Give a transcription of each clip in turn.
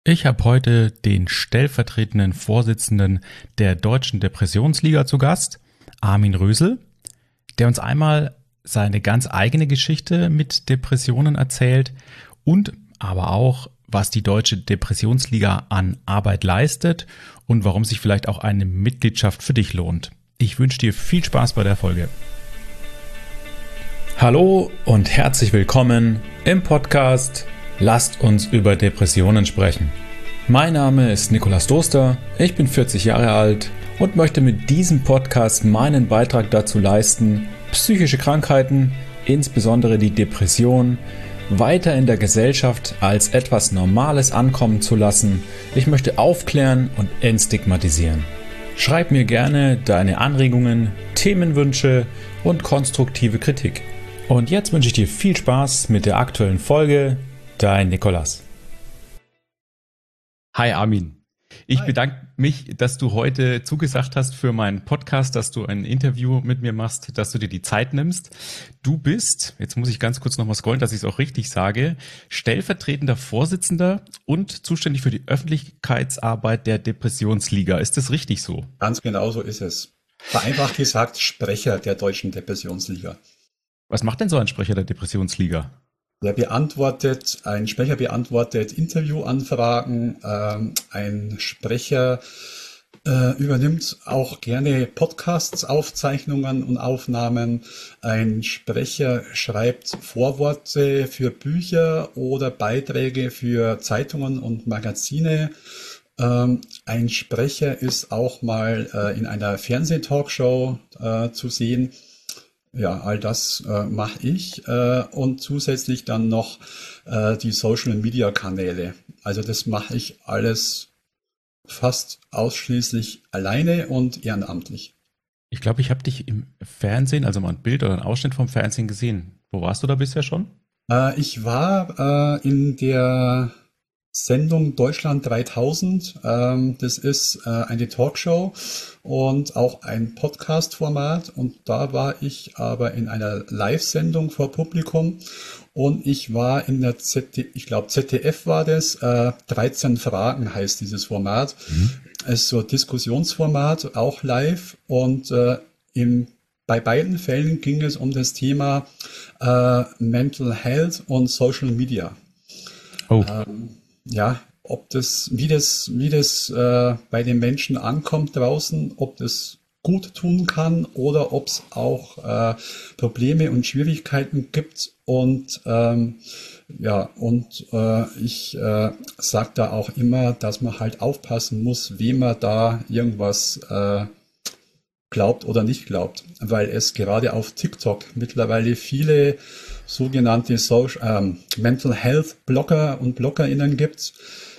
Ich habe heute den stellvertretenden Vorsitzenden der Deutschen Depressionsliga zu Gast, Armin Rösel, der uns einmal seine ganz eigene Geschichte mit Depressionen erzählt und aber auch, was die Deutsche Depressionsliga an Arbeit leistet und warum sich vielleicht auch eine Mitgliedschaft für dich lohnt. Ich wünsche dir viel Spaß bei der Folge. Hallo und herzlich willkommen im Podcast Lasst uns über Depressionen sprechen. Mein Name ist Nikolaus Doster, ich bin 40 Jahre alt und möchte mit diesem Podcast meinen Beitrag dazu leisten, psychische Krankheiten, insbesondere die Depression, weiter in der Gesellschaft als etwas Normales ankommen zu lassen. Ich möchte aufklären und entstigmatisieren. Schreib mir gerne deine Anregungen, Themenwünsche und konstruktive Kritik. Und jetzt wünsche ich dir viel Spaß mit der aktuellen Folge. Dein Nikolaus. Hi Armin. Ich bedanke mich, dass du heute zugesagt hast für meinen Podcast, dass du ein Interview mit mir machst, dass du dir die Zeit nimmst. Du bist, jetzt muss ich ganz kurz nochmal scrollen, dass ich es auch richtig sage, stellvertretender Vorsitzender und zuständig für die Öffentlichkeitsarbeit der Depressionsliga. Ist das richtig so? Ganz genau so ist es. Vereinfacht gesagt, Sprecher der Deutschen Depressionsliga. Was macht denn so ein Sprecher der Depressionsliga? Ein Sprecher beantwortet Interviewanfragen, ein Sprecher übernimmt auch gerne Podcasts, Aufzeichnungen und Aufnahmen. Ein Sprecher schreibt Vorworte für Bücher oder Beiträge für Zeitungen und Magazine. Ein Sprecher ist auch mal in einer Fernsehtalkshow zu sehen. Ja, all das mache ich und zusätzlich dann noch die Social-Media-Kanäle. Also das mache ich alles fast ausschließlich alleine und ehrenamtlich. Ich glaube, ich habe dich im Fernsehen, also mal ein Bild oder ein Ausschnitt vom Fernsehen gesehen. Wo warst du da bisher schon? Ich war in der Sendung Deutschland 3000. Das ist eine Talkshow und auch ein Podcast-Format. Und da war ich aber in einer Live-Sendung vor Publikum. Und ich war in der ich glaube ZDF war das, 13 Fragen heißt dieses Format. Es ist so ein Diskussionsformat, auch live. Und bei beiden Fällen ging es um das Thema Mental Health und Social Media. Oh. Ja, wie das bei den Menschen ankommt draußen, ob das gut tun kann oder ob es auch Probleme und Schwierigkeiten gibt. Und ich sage da auch immer, dass man halt aufpassen muss, wem man da irgendwas glaubt oder nicht glaubt, weil es gerade auf TikTok mittlerweile viele sogenannte Mental Health Blogger und BloggerInnen gibt,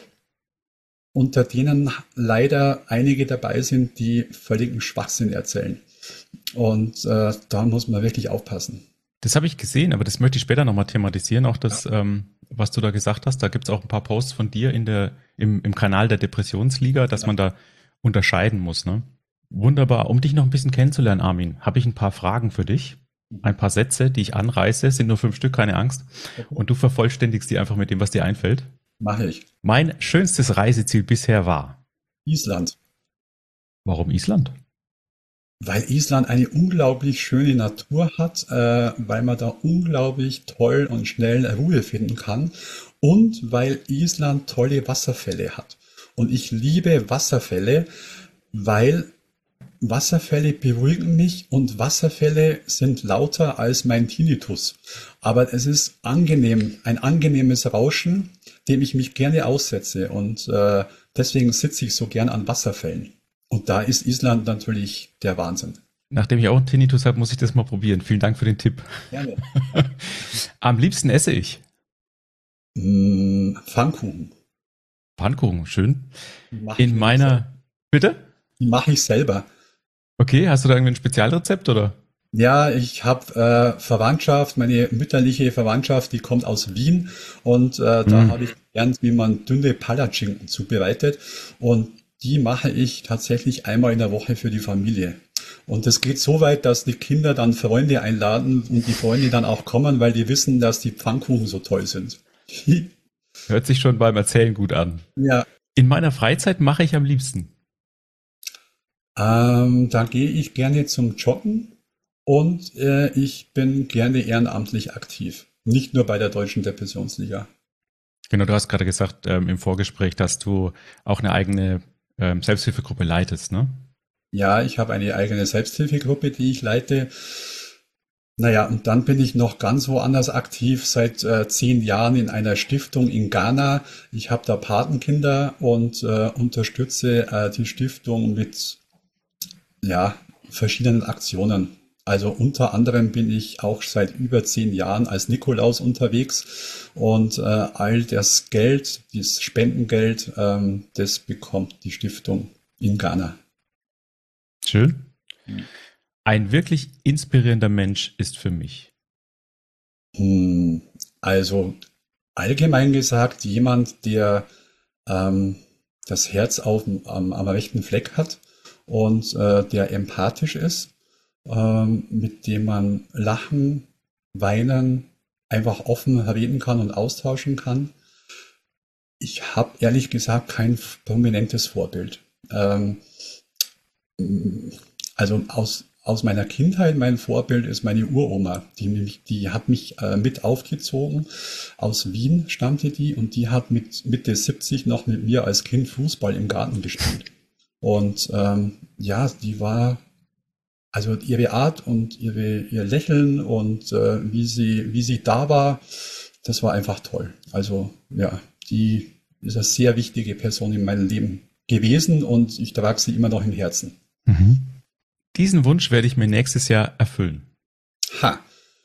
unter denen leider einige dabei sind, die völligen Schwachsinn erzählen. Und da muss man wirklich aufpassen. Das habe ich gesehen, aber das möchte ich später nochmal thematisieren, auch das, was du da gesagt hast. Da gibt es auch ein paar Posts von dir im Kanal der Depressionsliga, dass man da unterscheiden muss. Ne? Wunderbar. Um dich noch ein bisschen kennenzulernen, Armin, habe ich ein paar Fragen für dich. Ein paar Sätze, die ich anreiße, sind nur 5 Stück, keine Angst. Und du vervollständigst die einfach mit dem, was dir einfällt. Mache ich. Mein schönstes Reiseziel bisher war Island. Warum Island? Weil Island eine unglaublich schöne Natur hat, weil man da unglaublich toll und schnell Ruhe finden kann und weil Island tolle Wasserfälle hat. Und ich liebe Wasserfälle, weil Wasserfälle beruhigen mich und Wasserfälle sind lauter als mein Tinnitus. Aber es ist angenehm, ein angenehmes Rauschen, dem ich mich gerne aussetze und deswegen sitze ich so gern an Wasserfällen. Und da ist Island natürlich der Wahnsinn. Nachdem ich auch einen Tinnitus habe, muss ich das mal probieren. Vielen Dank für den Tipp. Gerne. Am liebsten esse ich? Pfannkuchen. Pfannkuchen, schön. Bitte? Die mache ich selber. Okay, hast du da irgendwie ein Spezialrezept oder? Ja, ich habe Verwandtschaft, meine mütterliche Verwandtschaft, die kommt aus Wien und da habe ich gelernt, wie man dünne Palatschinken zubereitet und die mache ich tatsächlich einmal in der Woche für die Familie. Und das geht so weit, dass die Kinder dann Freunde einladen und die Freunde dann auch kommen, weil die wissen, dass die Pfannkuchen so toll sind. Hört sich schon beim Erzählen gut an. Ja. In meiner Freizeit mache ich am liebsten. Da gehe ich gerne zum Joggen und ich bin gerne ehrenamtlich aktiv. Nicht nur bei der Deutschen Depressionsliga. Genau, du hast gerade gesagt im Vorgespräch, dass du auch eine eigene Selbsthilfegruppe leitest, ne? Ja, ich habe eine eigene Selbsthilfegruppe, die ich leite. Naja, und dann bin ich noch ganz woanders aktiv, seit 10 Jahren in einer Stiftung in Ghana. Ich habe da Patenkinder und unterstütze die Stiftung mit ja, verschiedenen Aktionen. Also unter anderem bin ich auch seit über 10 Jahren als Nikolaus unterwegs und all das Geld, dieses Spendengeld, das bekommt die Stiftung in Ghana. Schön. Ein wirklich inspirierender Mensch ist für mich. Also allgemein gesagt, jemand, der das Herz am rechten Fleck hat und der empathisch ist, mit dem man lachen, weinen, einfach offen reden kann und austauschen kann. Ich habe ehrlich gesagt kein prominentes Vorbild. Also aus meiner Kindheit, mein Vorbild ist meine Uroma. Die hat mich mit aufgezogen. Aus Wien stammte die und die hat mit Mitte 70 noch mit mir als Kind Fußball im Garten gespielt. Und ja, die war, also ihre Art und ihr Lächeln und wie sie da war, das war einfach toll. Also ja, die ist eine sehr wichtige Person in meinem Leben gewesen und ich trage sie immer noch im Herzen. Mhm. Diesen Wunsch werde ich mir nächstes Jahr erfüllen. Ha.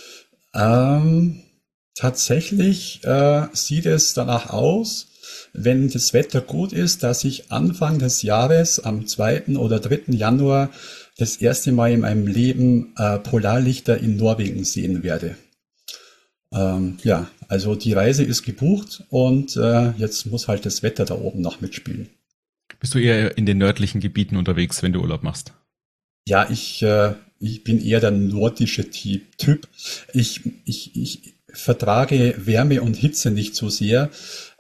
Tatsächlich sieht es danach aus, wenn das Wetter gut ist, dass ich Anfang des Jahres am 2. oder 3. Januar das erste Mal in meinem Leben Polarlichter in Norwegen sehen werde. Ja, also die Reise ist gebucht und jetzt muss halt das Wetter da oben noch mitspielen. Bist du eher in den nördlichen Gebieten unterwegs, wenn du Urlaub machst? Ja, ich bin eher der nordische Typ. Ich vertrage Wärme und Hitze nicht so sehr.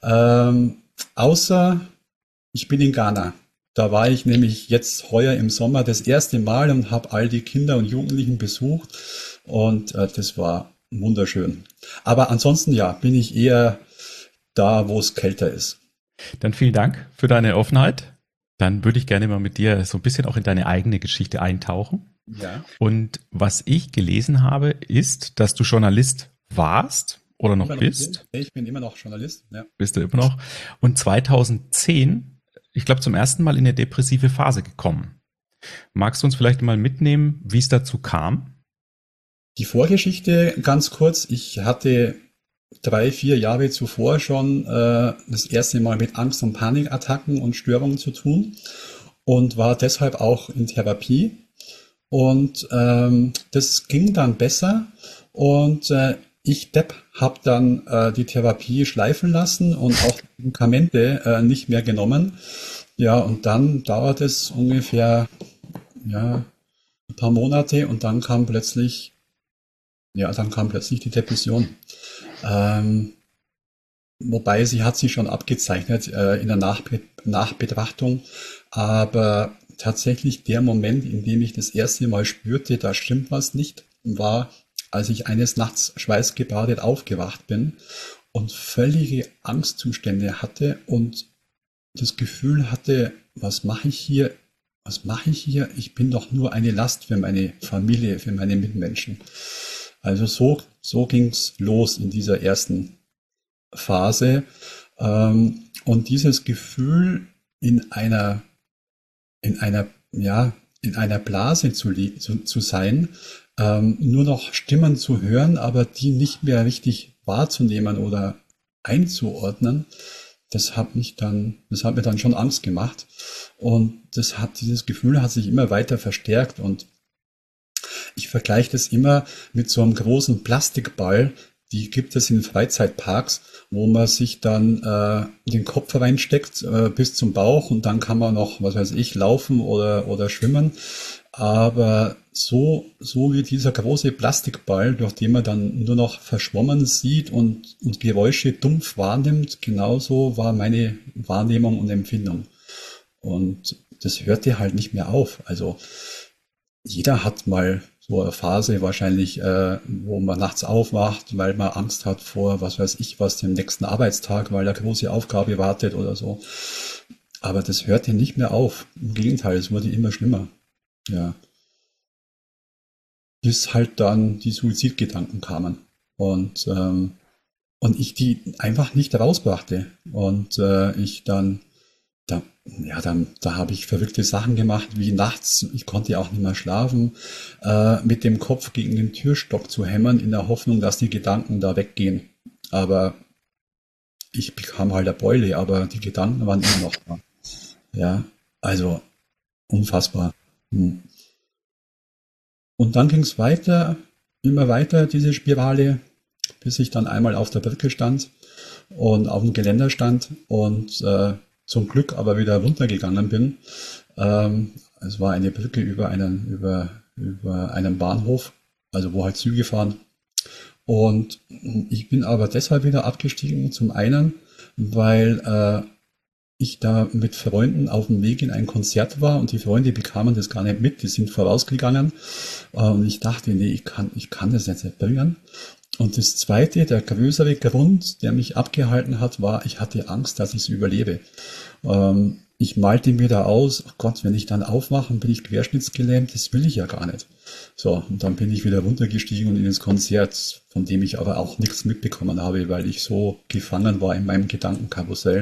Außer ich bin in Ghana. Da war ich nämlich jetzt heuer im Sommer das erste Mal und habe all die Kinder und Jugendlichen besucht. Und das war wunderschön. Aber ansonsten ja, bin ich eher da, wo es kälter ist. Dann vielen Dank für deine Offenheit. Dann würde ich gerne mal mit dir so ein bisschen auch in deine eigene Geschichte eintauchen. Ja. Und was ich gelesen habe, ist, dass du Journalist warst oder noch bist. Ich bin immer noch Journalist. Ja. Bist du immer noch. Und 2010, ich glaube, zum ersten Mal in eine depressive Phase gekommen. Magst du uns vielleicht mal mitnehmen, wie es dazu kam? Die Vorgeschichte ganz kurz. Ich hatte 3-4 Jahre zuvor schon das erste Mal mit Angst- und Panikattacken und Störungen zu tun und war deshalb auch in Therapie. Und das ging dann besser und ich Depp habe dann die Therapie schleifen lassen und auch Medikamente nicht mehr genommen. Ja, und dann dauert es ungefähr ja, ein paar Monate und dann kam plötzlich die Depression. Wobei sie hat sich schon abgezeichnet in der Nachbetrachtung, aber tatsächlich der Moment, in dem ich das erste Mal spürte, da stimmt was nicht, war, als ich eines Nachts schweißgebadet aufgewacht bin und völlige Angstzustände hatte und das Gefühl hatte, was mache ich hier? Was mache ich hier? Ich bin doch nur eine Last für meine Familie, für meine Mitmenschen. Also so ging's los in dieser ersten Phase. Und dieses Gefühl, in einer Blase zu sein, nur noch Stimmen zu hören, aber die nicht mehr richtig wahrzunehmen oder einzuordnen, das hat mir dann schon Angst gemacht. Und dieses Gefühl hat sich immer weiter verstärkt und ich vergleiche das immer mit so einem großen Plastikball, die gibt es in Freizeitparks, wo man sich dann den Kopf reinsteckt bis zum Bauch und dann kann man noch, was weiß ich, laufen oder schwimmen. Aber so wie dieser große Plastikball, durch den man dann nur noch verschwommen sieht und Geräusche dumpf wahrnimmt, genauso war meine Wahrnehmung und Empfindung. Und das hörte halt nicht mehr auf. Also jeder hat mal so eine Phase wahrscheinlich, wo man nachts aufwacht, weil man Angst hat vor, was weiß ich, was dem nächsten Arbeitstag, weil eine große Aufgabe wartet oder so. Aber das hörte nicht mehr auf. Im Gegenteil, es wurde immer schlimmer. Ja. Bis halt dann die Suizidgedanken kamen. Und ich die einfach nicht rausbrachte. Und ich dann, da habe ich verrückte Sachen gemacht, wie nachts, ich konnte auch nicht mehr schlafen, mit dem Kopf gegen den Türstock zu hämmern, in der Hoffnung, dass die Gedanken da weggehen. Aber ich bekam halt eine Beule, aber die Gedanken waren immer noch da. Ja, also unfassbar. Hm. Und dann ging es weiter, immer weiter, diese Spirale, bis ich dann einmal auf der Brücke stand und auf dem Geländer stand und zum Glück aber wieder runtergegangen bin. Es war eine Brücke über einen Bahnhof, also wo halt Züge fahren. Und ich bin aber deshalb wieder abgestiegen, zum einen, weil ich da mit Freunden auf dem Weg in ein Konzert war und die Freunde bekamen das gar nicht mit, die sind vorausgegangen und ich dachte, nee, ich kann das jetzt nicht bringen. Und das zweite, der größere Grund, der mich abgehalten hat, war, ich hatte Angst, dass ich es überlebe. Ich malte mir da aus, oh Gott, wenn ich dann aufwache, bin ich querschnittsgelähmt, das will ich ja gar nicht. So, und dann bin ich wieder runtergestiegen und in das Konzert, von dem ich aber auch nichts mitbekommen habe, weil ich so gefangen war in meinem Gedankenkarussell.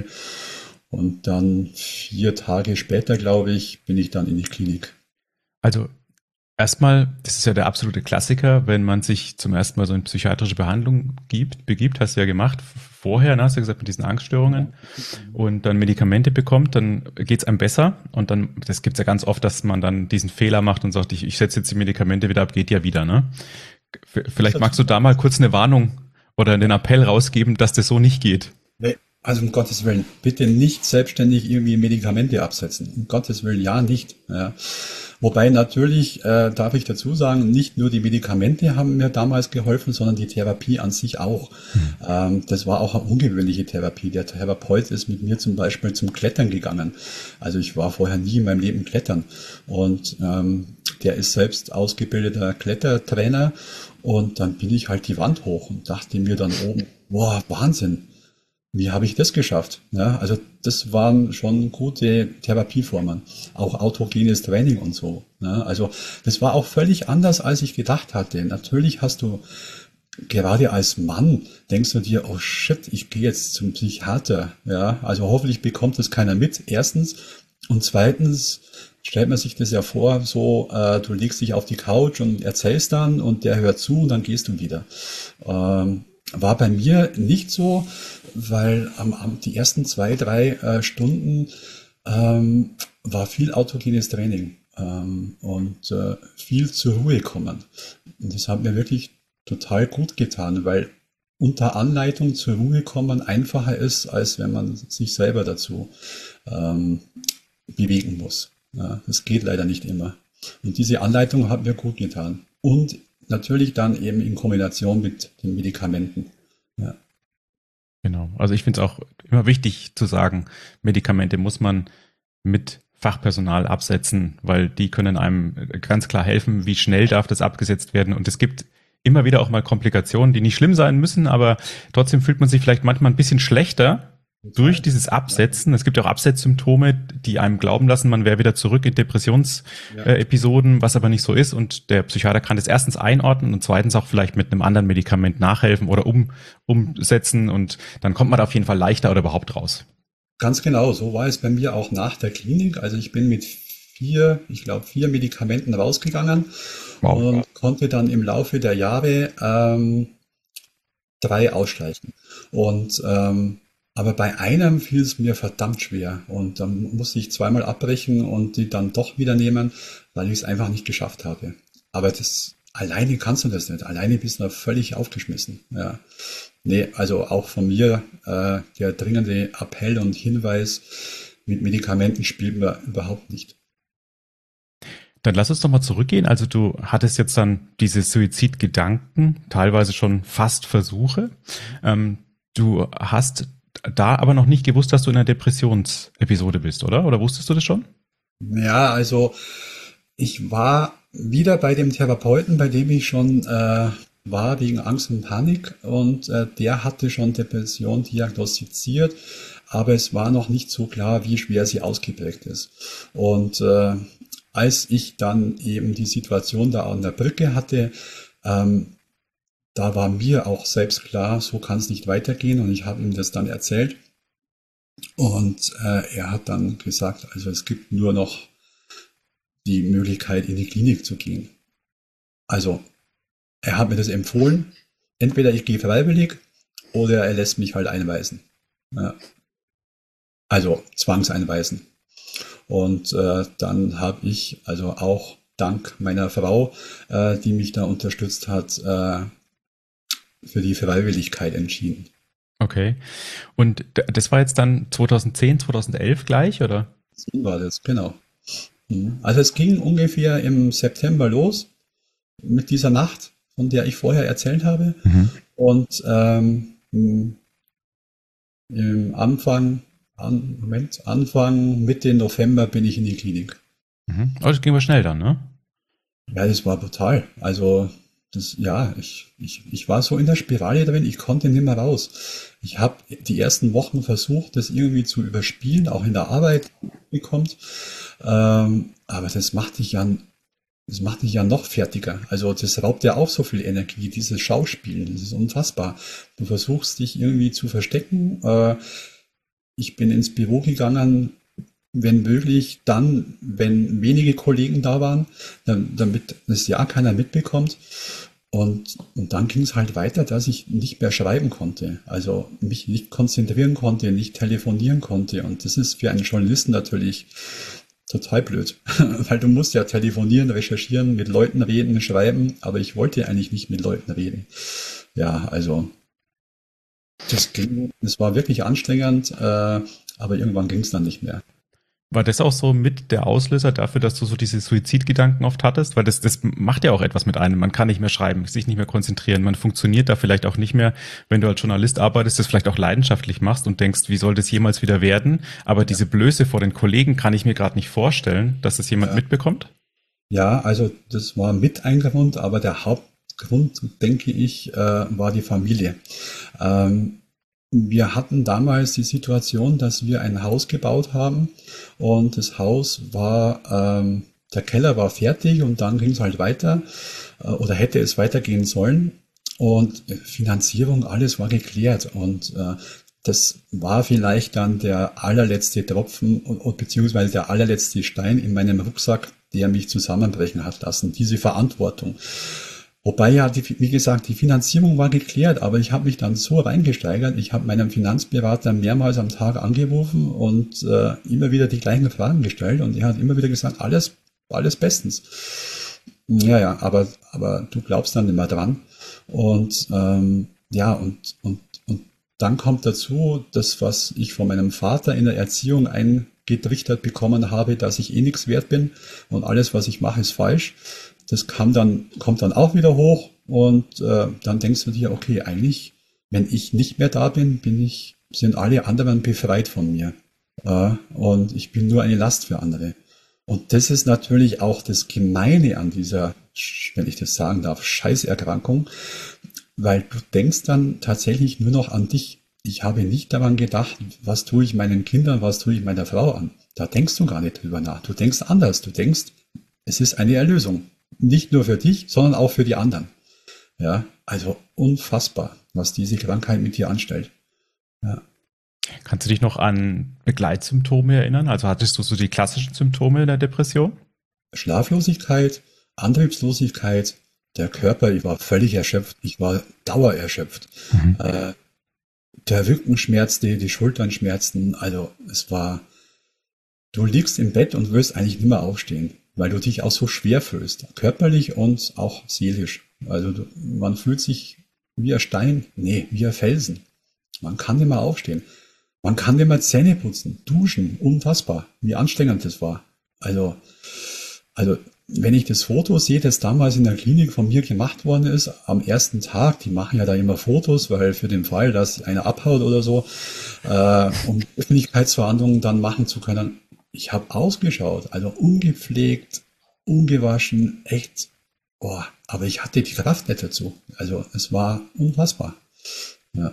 Und dann 4 Tage später, glaube ich, bin ich dann in die Klinik. Also erstmal, das ist ja der absolute Klassiker, wenn man sich zum ersten Mal so in psychiatrische Behandlung begibt, hast du ja gemacht vorher, ne, hast du gesagt, mit diesen Angststörungen und dann Medikamente bekommt, dann geht's einem besser und dann, das gibt's ja ganz oft, dass man dann diesen Fehler macht und sagt, ich setze jetzt die Medikamente wieder ab, geht ja wieder, ne? Vielleicht magst du da mal kurz eine Warnung oder den Appell rausgeben, dass das so nicht geht. Nee, also um Gottes Willen, bitte nicht selbstständig irgendwie Medikamente absetzen. Um Gottes Willen, ja nicht. Ja. Wobei natürlich, darf ich dazu sagen, nicht nur die Medikamente haben mir damals geholfen, sondern die Therapie an sich auch. Das war auch eine ungewöhnliche Therapie. Der Therapeut ist mit mir zum Beispiel zum Klettern gegangen. Also ich war vorher nie in meinem Leben klettern. Und der ist selbst ausgebildeter Klettertrainer. Und dann bin ich halt die Wand hoch und dachte mir dann oben, boah, Wahnsinn. Wie habe ich das geschafft? Ja, also das waren schon gute Therapieformen, auch autogenes Training und so. Ja, also das war auch völlig anders, als ich gedacht hatte. Natürlich hast du, gerade als Mann, denkst du dir, oh shit, ich gehe jetzt zum Psychiater. Ja, also hoffentlich bekommt das keiner mit, erstens. Und zweitens stellt man sich das ja vor, so du legst dich auf die Couch und erzählst dann und der hört zu und dann gehst du wieder. War bei mir nicht so, weil die ersten 2, 3 Stunden war viel autogenes Training und viel zur Ruhe kommen. Und das hat mir wirklich total gut getan, weil unter Anleitung zur Ruhe kommen einfacher ist, als wenn man sich selber dazu bewegen muss. Ja, das geht leider nicht immer. Und diese Anleitung hat mir gut getan. Und natürlich dann eben in Kombination mit den Medikamenten. Ja. Genau. Also ich finde es auch immer wichtig zu sagen, Medikamente muss man mit Fachpersonal absetzen, weil die können einem ganz klar helfen, wie schnell darf das abgesetzt werden. Und es gibt immer wieder auch mal Komplikationen, die nicht schlimm sein müssen, aber trotzdem fühlt man sich vielleicht manchmal ein bisschen schlechter durch dieses Absetzen. Es gibt ja auch Absetzsymptome, die einem glauben lassen, man wäre wieder zurück in Depressionsepisoden, was aber nicht so ist. Und der Psychiater kann das erstens einordnen und zweitens auch vielleicht mit einem anderen Medikament nachhelfen oder umsetzen. Und dann kommt man da auf jeden Fall leichter oder überhaupt raus. Ganz genau, so war es bei mir auch nach der Klinik. Also ich bin mit 4 Medikamenten rausgegangen und konnte dann im Laufe der Jahre 3 ausschleichen. Und aber bei einem fiel es mir verdammt schwer und dann musste ich 2-mal abbrechen und die dann doch wieder nehmen, weil ich es einfach nicht geschafft habe. Aber alleine kannst du das nicht. Alleine bist du völlig aufgeschmissen. Ja. Nee, also auch von mir der dringende Appell und Hinweis, mit Medikamenten spielt man überhaupt nicht. Dann lass uns doch mal zurückgehen. Also du hattest jetzt dann diese Suizidgedanken, teilweise schon fast Versuche. Du hast da aber noch nicht gewusst, dass du in einer Depressionsepisode bist, oder? Oder wusstest du das schon? Ja, also ich war wieder bei dem Therapeuten, bei dem ich schon war wegen Angst und Panik und der hatte schon Depression diagnostiziert, aber es war noch nicht so klar, wie schwer sie ausgeprägt ist. Und als ich dann eben die Situation da an der Brücke hatte, da war mir auch selbst klar, so kann es nicht weitergehen und ich habe ihm das dann erzählt und er hat dann gesagt, also es gibt nur noch die Möglichkeit, in die Klinik zu gehen. Also er hat mir das empfohlen, entweder ich gehe freiwillig oder er lässt mich halt einweisen. Ja. Also zwangseinweisen. Und dann habe ich also auch dank meiner Frau, die mich da unterstützt hat, für die Freiwilligkeit entschieden. Okay. Und das war jetzt dann 2010, 2011 gleich, oder? So war das, genau. Also es ging ungefähr im September los mit dieser Nacht, von der ich vorher erzählt habe. Mhm. Und im Anfang, Mitte November bin ich in die Klinik. Mhm. Oh, das ging aber schnell dann, ne? Ja, das war brutal. Also ich war so in der Spirale drin, ich konnte nicht mehr raus. Ich habe die ersten Wochen versucht, das irgendwie zu überspielen, auch in der Arbeit bekommt. Aber das macht dich ja noch fertiger. Also das raubt ja auch so viel Energie, dieses Schauspielen, das ist unfassbar. Du versuchst dich irgendwie zu verstecken. Ich bin ins Büro gegangen, wenn möglich, dann, wenn wenige Kollegen da waren, damit das ja keiner mitbekommt. Und dann ging es halt weiter, dass ich nicht mehr schreiben konnte, also mich nicht konzentrieren konnte, nicht telefonieren konnte. Und das ist für einen Journalisten natürlich total blöd, weil du musst ja telefonieren, recherchieren, mit Leuten reden, schreiben, aber ich wollte eigentlich nicht mit Leuten reden. Ja, also das war wirklich anstrengend, aber irgendwann ging es dann nicht mehr. War das auch so mit der Auslöser dafür, dass du so diese Suizidgedanken oft hattest? Weil das macht ja auch etwas mit einem. Man kann nicht mehr schreiben, sich nicht mehr konzentrieren. Man funktioniert da vielleicht auch nicht mehr, wenn du als Journalist arbeitest, das vielleicht auch leidenschaftlich machst und denkst, wie soll das jemals wieder werden? Aber diese Blöße vor den Kollegen kann ich mir gerade nicht vorstellen, dass das jemand mitbekommt. Ja, also das war mit ein Grund, aber der Hauptgrund, denke ich, war die Familie. Wir hatten damals die Situation, dass wir ein Haus gebaut haben und das Haus war, der Keller war fertig und dann ging es halt weiter oder hätte es weitergehen sollen und Finanzierung, alles war geklärt und das war vielleicht dann der allerletzte Tropfen beziehungsweise der allerletzte Stein in meinem Rucksack, der mich zusammenbrechen hat lassen, diese Verantwortung. Wobei ja, wie gesagt, die Finanzierung war geklärt, aber ich habe mich dann so reingesteigert. Ich habe meinen Finanzberater mehrmals am Tag angerufen und immer wieder die gleichen Fragen gestellt und er hat immer wieder gesagt, alles bestens. Ja, aber du glaubst dann immer dran. Und und dann kommt dazu, das, was ich von meinem Vater in der Erziehung eingetrichtert bekommen habe, dass ich eh nichts wert bin und alles, was ich mache, ist falsch. Das kommt dann auch wieder hoch und dann denkst du dir, okay, eigentlich, wenn ich nicht mehr da bin, sind alle anderen befreit von mir. Und ich bin nur eine Last für andere. Und das ist natürlich auch das Gemeine an dieser, wenn ich das sagen darf, Scheißerkrankung, weil du denkst dann tatsächlich nur noch an dich. Ich habe nicht daran gedacht, was tue ich meinen Kindern, was tue ich meiner Frau an. Da denkst du gar nicht drüber nach. Du denkst anders. Du denkst, es ist eine Erlösung. Nicht nur für dich, sondern auch für die anderen. Ja, also unfassbar, was diese Krankheit mit dir anstellt. Ja. Kannst du dich noch an Begleitsymptome erinnern? Also hattest du so die klassischen Symptome der Depression? Schlaflosigkeit, Antriebslosigkeit, der Körper, ich war völlig erschöpft, ich war dauererschöpft. Mhm. Der Rücken schmerzte, die Schultern schmerzten, also du liegst im Bett und willst eigentlich nicht mehr aufstehen, weil du dich auch so schwer fühlst, körperlich und auch seelisch. Also man fühlt sich wie ein Stein, wie ein Felsen. Man kann nicht mehr aufstehen. Man kann nicht mehr Zähne putzen, duschen, unfassbar, wie anstrengend das war. Also wenn ich das Foto sehe, das damals in der Klinik von mir gemacht worden ist, am ersten Tag, die machen ja da immer Fotos, weil für den Fall, dass einer abhaut oder so, um Öffentlichkeitsverhandlungen dann machen zu können. Ich habe ausgeschaut, also ungepflegt, ungewaschen, echt, aber ich hatte die Kraft nicht dazu. Also es war unfassbar. Ja.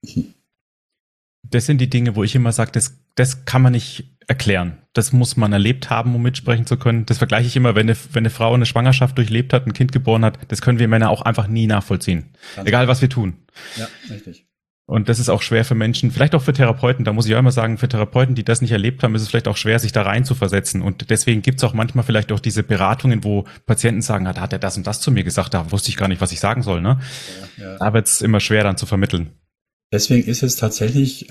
Das sind die Dinge, wo ich immer sage, das kann man nicht erklären. Das muss man erlebt haben, um mitsprechen zu können. Das vergleiche ich immer, wenn eine Frau eine Schwangerschaft durchlebt hat, ein Kind geboren hat, das können wir Männer auch einfach nie nachvollziehen. Ganz egal, was wir tun. Ja, richtig. Und das ist auch schwer für Menschen, vielleicht auch für Therapeuten, da muss ich auch immer sagen, für Therapeuten, die das nicht erlebt haben, ist es vielleicht auch schwer, sich da rein zu versetzen. Und deswegen gibt es auch manchmal vielleicht auch diese Beratungen, wo Patienten sagen, da hat er das und das zu mir gesagt, da wusste ich gar nicht, was ich sagen soll. Ne? Ja. Da wird es immer schwer dann zu vermitteln. Deswegen ist es tatsächlich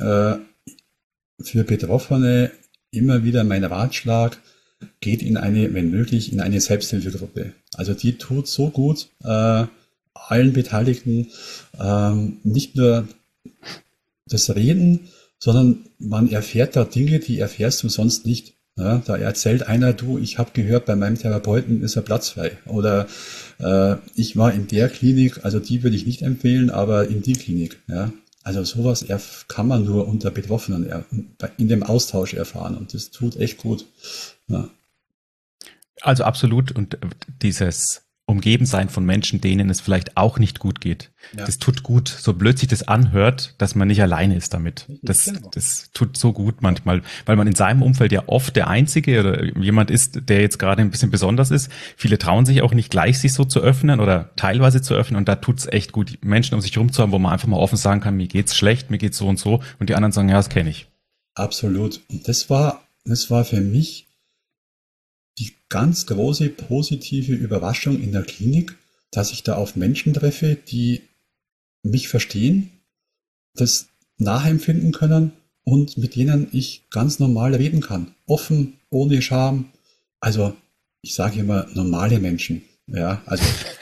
für Betroffene immer wieder mein Ratschlag, geht wenn möglich, in eine Selbsthilfegruppe. Also die tut so gut allen Beteiligten, nicht nur das Reden, sondern man erfährt da Dinge, die erfährst du sonst nicht. Ja, da erzählt einer, ich habe gehört, bei meinem Therapeuten ist er Platz frei. Oder ich war in der Klinik, also die würde ich nicht empfehlen, aber in die Klinik. Ja. Also sowas kann man nur unter Betroffenen in dem Austausch erfahren und das tut echt gut. Ja. Also absolut, und dieses Umgebensein von Menschen, denen es vielleicht auch nicht gut geht. Ja. Das tut gut, so blöd sich das anhört, dass man nicht alleine ist damit. Das tut so gut manchmal, weil man in seinem Umfeld ja oft der Einzige oder jemand ist, der jetzt gerade ein bisschen besonders ist. Viele trauen sich auch nicht gleich, sich so zu öffnen oder teilweise zu öffnen, und da tut's echt gut, Menschen um sich herum zu haben, wo man einfach mal offen sagen kann, mir geht's schlecht, mir geht's so und so, und die anderen sagen, ja, das kenne ich. Absolut. Und das war für mich die ganz große positive Überraschung in der Klinik, dass ich da auf Menschen treffe, die mich verstehen, das nachempfinden können und mit denen ich ganz normal reden kann. Offen, ohne Scham. Also ich sage immer normale Menschen. Ja, also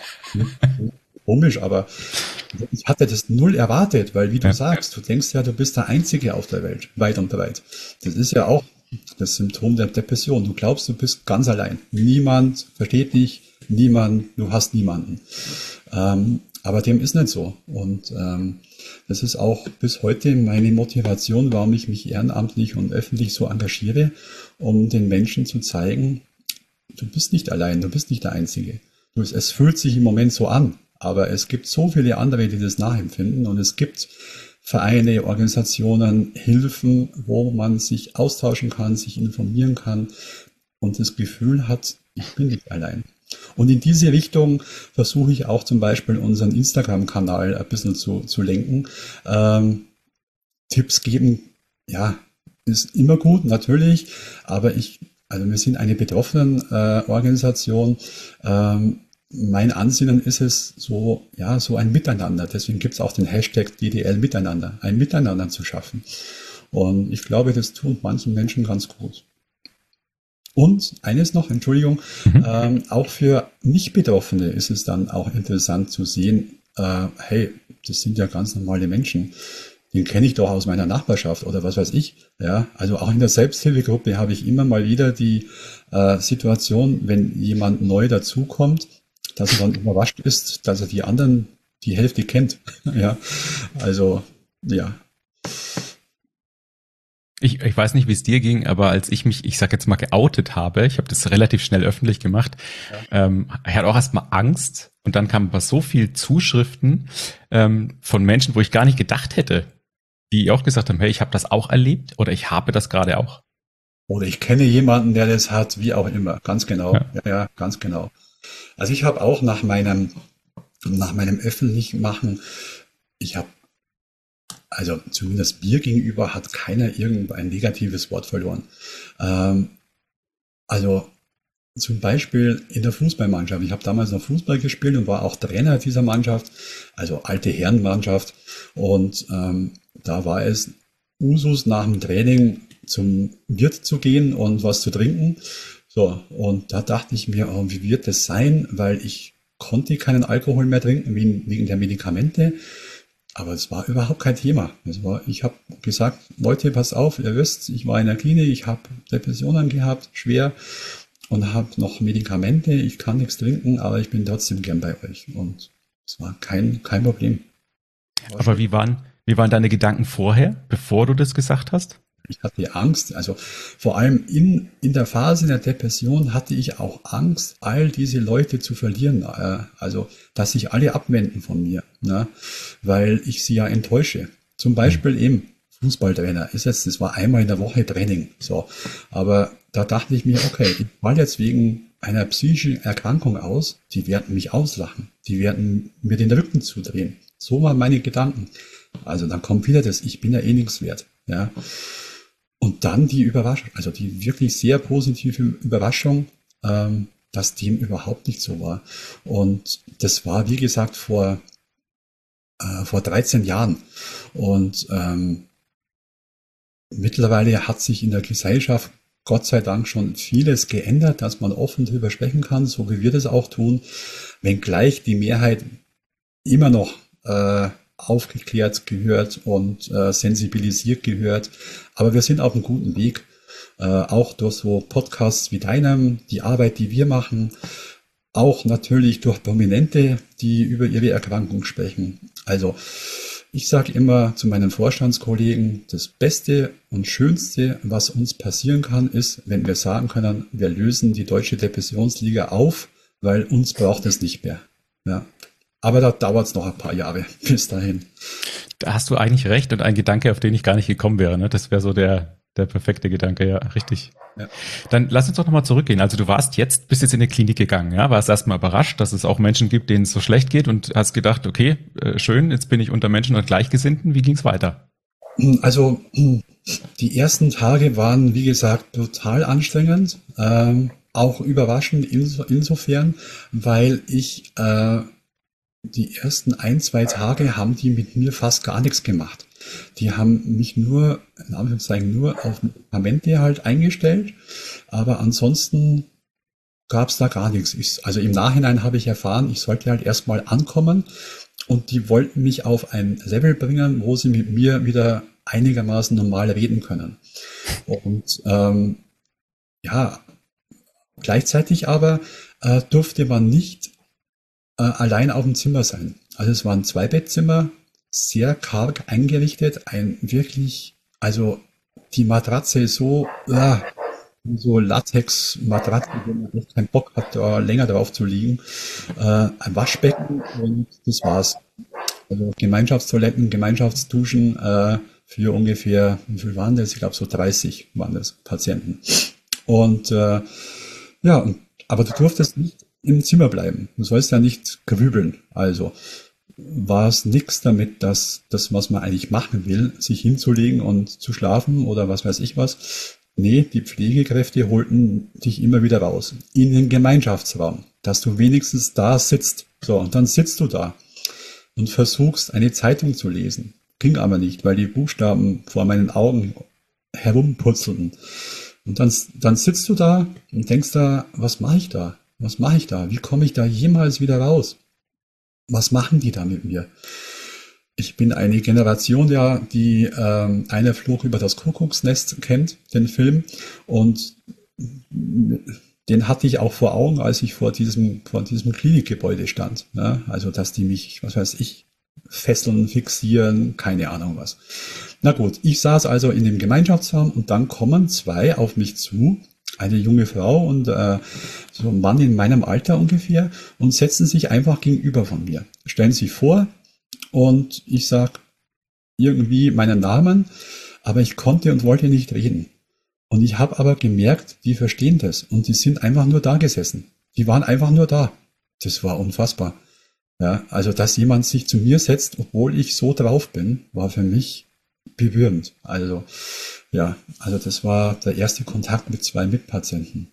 komisch, aber ich hatte das null erwartet, weil wie du sagst, du denkst ja, du bist der Einzige auf der Welt, weit und breit. Das ist ja auch das Symptom der Depression. Du glaubst, du bist ganz allein. Niemand versteht dich, du hast niemanden. Aber dem ist nicht so. Und das ist auch bis heute meine Motivation, warum ich mich ehrenamtlich und öffentlich so engagiere, um den Menschen zu zeigen, du bist nicht allein, du bist nicht der Einzige. Es fühlt sich im Moment so an, aber es gibt so viele andere, die das nachempfinden, und es gibt Vereine, Organisationen, Hilfen, wo man sich austauschen kann, sich informieren kann und das Gefühl hat, ich bin nicht allein. Und in diese Richtung versuche ich auch zum Beispiel unseren Instagram-Kanal ein bisschen zu lenken. Tipps geben, ja, ist immer gut, natürlich, aber wir sind eine Betroffenen-Organisation. Mein Ansinnen ist es so ein Miteinander. Deswegen gibt es auch den Hashtag DDL Miteinander, ein Miteinander zu schaffen. Und ich glaube, das tut manchen Menschen ganz gut. Und eines noch, Entschuldigung, auch für Nicht-Betroffene ist es dann auch interessant zu sehen, hey, das sind ja ganz normale Menschen. Den kenne ich doch aus meiner Nachbarschaft oder was weiß ich. Ja, also auch in der Selbsthilfegruppe habe ich immer mal wieder die Situation, wenn jemand neu dazukommt, dass er dann überrascht ist, dass er die anderen, die Hälfte kennt. Ja, also, ja. Ich weiß nicht, wie es dir ging, aber als ich mich, ich sag jetzt mal, geoutet habe, ich habe das relativ schnell öffentlich gemacht, ich hatte auch erstmal Angst, und dann kamen aber so viel Zuschriften von Menschen, wo ich gar nicht gedacht hätte, die auch gesagt haben, hey, ich habe das auch erlebt oder ich habe das gerade auch. Oder ich kenne jemanden, der das hat, wie auch immer. Ganz genau. Ja, ganz genau. Also ich habe auch nach meinem Öffentlichmachen, also zumindest mir gegenüber hat keiner irgendein negatives Wort verloren. Also zum Beispiel in der Fußballmannschaft. Ich habe damals noch Fußball gespielt und war auch Trainer dieser Mannschaft, also alte Herrenmannschaft. Und da war es Usus, nach dem Training zum Wirt zu gehen und was zu trinken. So, und da dachte ich mir, wie wird das sein? Weil ich konnte keinen Alkohol mehr trinken wegen der Medikamente. Aber es war überhaupt kein Thema. Ich habe gesagt, Leute, pass auf, ihr wisst, ich war in der Klinik, ich habe Depressionen gehabt, schwer. und habe noch Medikamente. Ich kann nichts trinken, aber ich bin trotzdem gern bei euch. Und es war kein Problem. Aber wie waren deine Gedanken vorher, bevor du das gesagt hast? Ich hatte Angst, also vor allem in der Phase der Depression hatte ich auch Angst, all diese Leute zu verlieren, also dass sich alle abwenden von mir, ne? Weil ich sie ja enttäusche. Zum Beispiel eben Fußballtrainer das war einmal in der Woche Training, so. Aber da dachte ich mir, okay, ich falle jetzt wegen einer psychischen Erkrankung aus, die werden mich auslachen, die werden mir den Rücken zudrehen. So waren meine Gedanken. Also dann kommt wieder das, ich bin ja eh nichts wert, ja. Und dann die Überraschung, also die wirklich sehr positive Überraschung, dass dem überhaupt nicht so war. Und das war, wie gesagt, vor 13 Jahren. Und mittlerweile hat sich in der Gesellschaft Gott sei Dank schon vieles geändert, dass man offen darüber sprechen kann, so wie wir das auch tun, wenngleich die Mehrheit immer noch aufgeklärt gehört und sensibilisiert gehört. Aber wir sind auf einem guten Weg, auch durch so Podcasts wie deinem, die Arbeit, die wir machen, auch natürlich durch Prominente, die über ihre Erkrankung sprechen. Also ich sage immer zu meinen Vorstandskollegen, das Beste und Schönste, was uns passieren kann, ist, wenn wir sagen können, wir lösen die Deutsche Depressionsliga auf, weil uns braucht es nicht mehr. Ja. Aber da dauert es noch ein paar Jahre bis dahin. Da hast du eigentlich recht und ein Gedanke, auf den ich gar nicht gekommen wäre. Ne? Das wäre so der perfekte Gedanke, ja, richtig. Ja. Dann lass uns doch nochmal zurückgehen. Also du bist jetzt in eine Klinik gegangen, ja, warst erstmal überrascht, dass es auch Menschen gibt, denen es so schlecht geht und hast gedacht, okay, schön, jetzt bin ich unter Menschen und Gleichgesinnten. Wie ging's weiter? Also die ersten Tage waren, wie gesagt, total anstrengend, auch überraschend insofern, weil ich die ersten 1-2 Tage haben die mit mir fast gar nichts gemacht. Die haben mich nur, in Anführungszeichen, nur auf Medikamente halt eingestellt, aber ansonsten gab es da gar nichts. Also im Nachhinein habe ich erfahren, ich sollte halt erstmal ankommen und die wollten mich auf ein Level bringen, wo sie mit mir wieder einigermaßen normal reden können. Und ja, gleichzeitig aber durfte man nicht allein auf dem Zimmer sein. Also es war ein Zweibettzimmer, sehr karg eingerichtet, also die Matratze ist so Latex-Matratze, wo man echt keinen Bock hat, da länger drauf zu liegen. Ein Waschbecken und das war's. Also Gemeinschaftstoiletten, Gemeinschaftsduschen für ungefähr, wie viel waren das? Ich glaube so 30 waren das Patienten. Und aber du durftest nicht im Zimmer bleiben. Du sollst ja nicht grübeln. Also war es nichts damit, dass das, was man eigentlich machen will, sich hinzulegen und zu schlafen oder was weiß ich was. Nee, die Pflegekräfte holten dich immer wieder raus. In den Gemeinschaftsraum, dass du wenigstens da sitzt. So, und dann sitzt du da und versuchst, eine Zeitung zu lesen. Ging aber nicht, weil die Buchstaben vor meinen Augen herumpurzelten. Und dann sitzt du da und denkst da, was mache ich da? Was mache ich da? Wie komme ich da jemals wieder raus? Was machen die da mit mir? Ich bin eine Generation, die Einer Flug über das Kuckucksnest kennt, den Film. Und den hatte ich auch vor Augen, als ich vor diesem Klinikgebäude stand. Ne? Also, dass die mich, was weiß ich, fesseln, fixieren, keine Ahnung was. Na gut, ich saß also in dem Gemeinschaftsraum und dann kommen zwei auf mich zu, eine junge Frau und so ein Mann in meinem Alter ungefähr und setzen sich einfach gegenüber von mir. Stellen sich vor und ich sag irgendwie meinen Namen, aber ich konnte und wollte nicht reden. Und ich habe aber gemerkt, die verstehen das und die sind einfach nur da gesessen. Die waren einfach nur da. Das war unfassbar. Ja, also dass jemand sich zu mir setzt, obwohl ich so drauf bin, war für mich berührend. Also ja, also das war der erste Kontakt mit zwei Mitpatienten.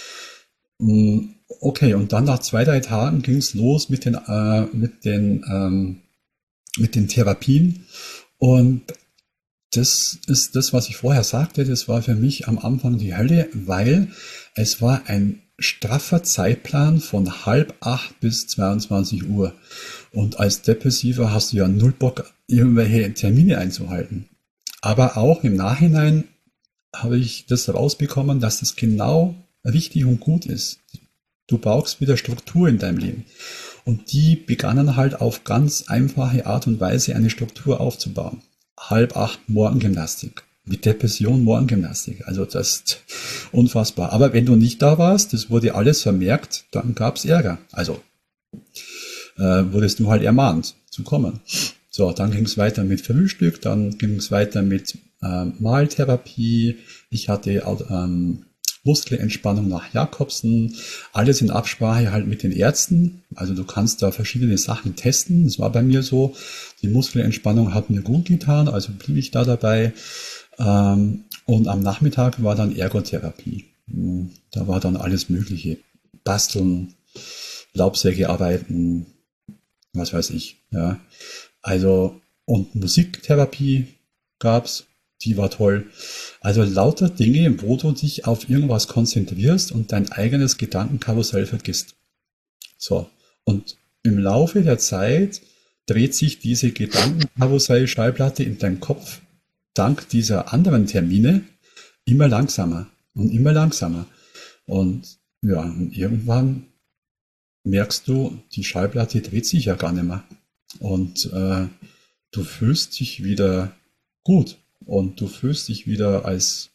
Okay, und dann nach 2-3 Tagen ging es los mit den Therapien. Und das ist das, was ich vorher sagte, das war für mich am Anfang die Hölle, weil es war ein straffer Zeitplan von 7:30 bis 22 Uhr. Und als Depressiver hast du ja null Bock, irgendwelche Termine einzuhalten. Aber auch im Nachhinein habe ich das rausbekommen, dass es genau richtig und gut ist. Du brauchst wieder Struktur in deinem Leben. Und die begannen halt auf ganz einfache Art und Weise eine Struktur aufzubauen. 7:30 Morgengymnastik. Mit Depression Morgengymnastik. Also das ist unfassbar. Aber wenn du nicht da warst, das wurde alles vermerkt, dann gab's Ärger. Also wurdest du halt ermahnt zu kommen. So, dann ging es weiter mit Frühstück, dann ging es weiter mit Maltherapie. Ich hatte Muskelentspannung nach Jakobsen, alles in Absprache halt mit den Ärzten. Also du kannst da verschiedene Sachen testen. Das war bei mir so. Die Muskelentspannung hat mir gut getan, also blieb ich da dabei. Und am Nachmittag war dann Ergotherapie. Da war dann alles Mögliche. Basteln, Laubsäge arbeiten, was weiß ich. Ja. Also, und Musiktherapie gab's. Die war toll. Also lauter Dinge, wo du dich auf irgendwas konzentrierst und dein eigenes Gedankenkarussell vergisst. So. Und im Laufe der Zeit dreht sich diese Gedankenkarussell-Schallplatte in deinem Kopf dank dieser anderen Termine immer langsamer und immer langsamer. Und ja, und irgendwann merkst du, die Schallplatte dreht sich ja gar nicht mehr. Und du fühlst dich wieder gut. Und du fühlst dich wieder als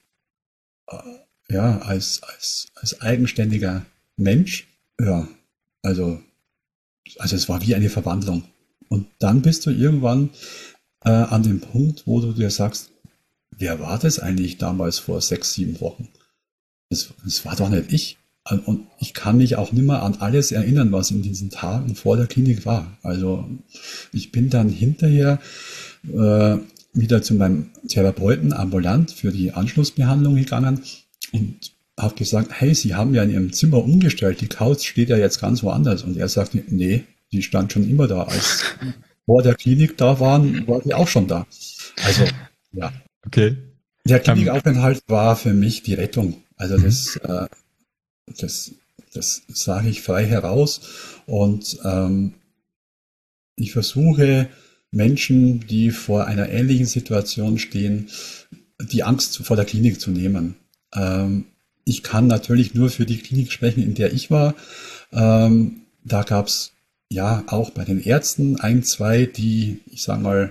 eigenständiger Mensch. Ja, also es war wie eine Verwandlung. Und dann bist du irgendwann an dem Punkt, wo du dir sagst, wer war das eigentlich damals vor 6, 7 Wochen? Das war doch nicht ich. Und ich kann mich auch nicht mehr an alles erinnern, was in diesen Tagen vor der Klinik war. Also ich bin dann hinterher wieder zu meinem Therapeuten ambulant für die Anschlussbehandlung gegangen und habe gesagt, hey, Sie haben ja in Ihrem Zimmer umgestellt, die Couch steht ja jetzt ganz woanders. Und er sagte, nee, die stand schon immer da. Als vor der Klinik da waren, war die auch schon da. Also, ja. Okay. Der Klinikaufenthalt war für mich die Rettung. Also das sage ich frei heraus. Und ich versuche, Menschen, die vor einer ähnlichen Situation stehen, die Angst vor der Klinik zu nehmen. Ich kann natürlich nur für die Klinik sprechen, in der ich war. Da gab's ja auch bei den Ärzten 1, 2, die, ich sag mal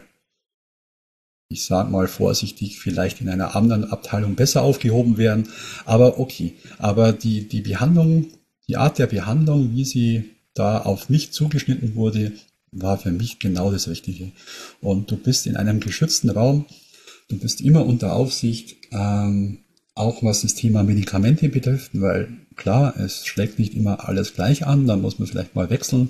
vorsichtig, vielleicht in einer anderen Abteilung besser aufgehoben wären. Aber okay. Aber die Behandlung, die Art der Behandlung, wie sie da auf mich zugeschnitten wurde, war für mich genau das Richtige. Und du bist in einem geschützten Raum, du bist immer unter Aufsicht, auch was das Thema Medikamente betrifft, weil klar, es schlägt nicht immer alles gleich an, dann muss man vielleicht mal wechseln.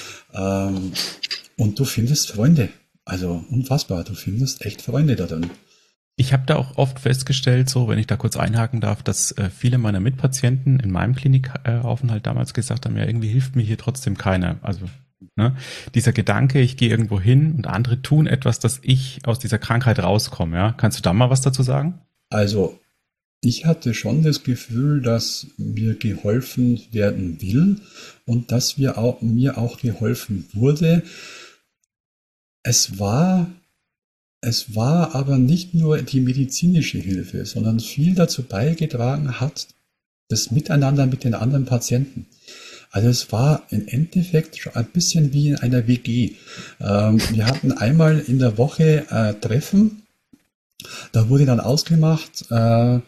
Und du findest Freunde. Also unfassbar, du findest echt Freunde da drin. Ich habe da auch oft festgestellt, so wenn ich da kurz einhaken darf, dass viele meiner Mitpatienten in meinem Klinikaufenthalt damals gesagt haben, ja, irgendwie hilft mir hier trotzdem keiner. Also dieser Gedanke, ich gehe irgendwo hin und andere tun etwas, dass ich aus dieser Krankheit rauskomme. Ja? Kannst du da mal was dazu sagen? Also ich hatte schon das Gefühl, dass mir geholfen werden will und dass mir auch geholfen wurde. Es war aber nicht nur die medizinische Hilfe, sondern viel dazu beigetragen hat, das Miteinander mit den anderen Patienten. Also es war im Endeffekt schon ein bisschen wie in einer WG. Wir hatten einmal in der Woche Treffen. Da wurde dann ausgemacht, wann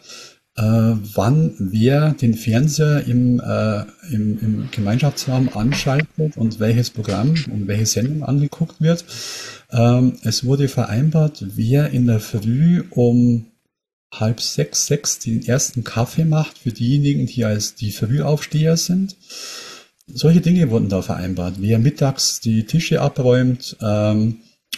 wer den Fernseher im Gemeinschaftsraum anschaltet und welches Programm und welche Sendung angeguckt wird. Es wurde vereinbart, wer in der Früh um 5:30, 6 den ersten Kaffee macht für diejenigen, die als die Frühaufsteher sind. Solche Dinge wurden da vereinbart. Wer mittags die Tische abräumt, also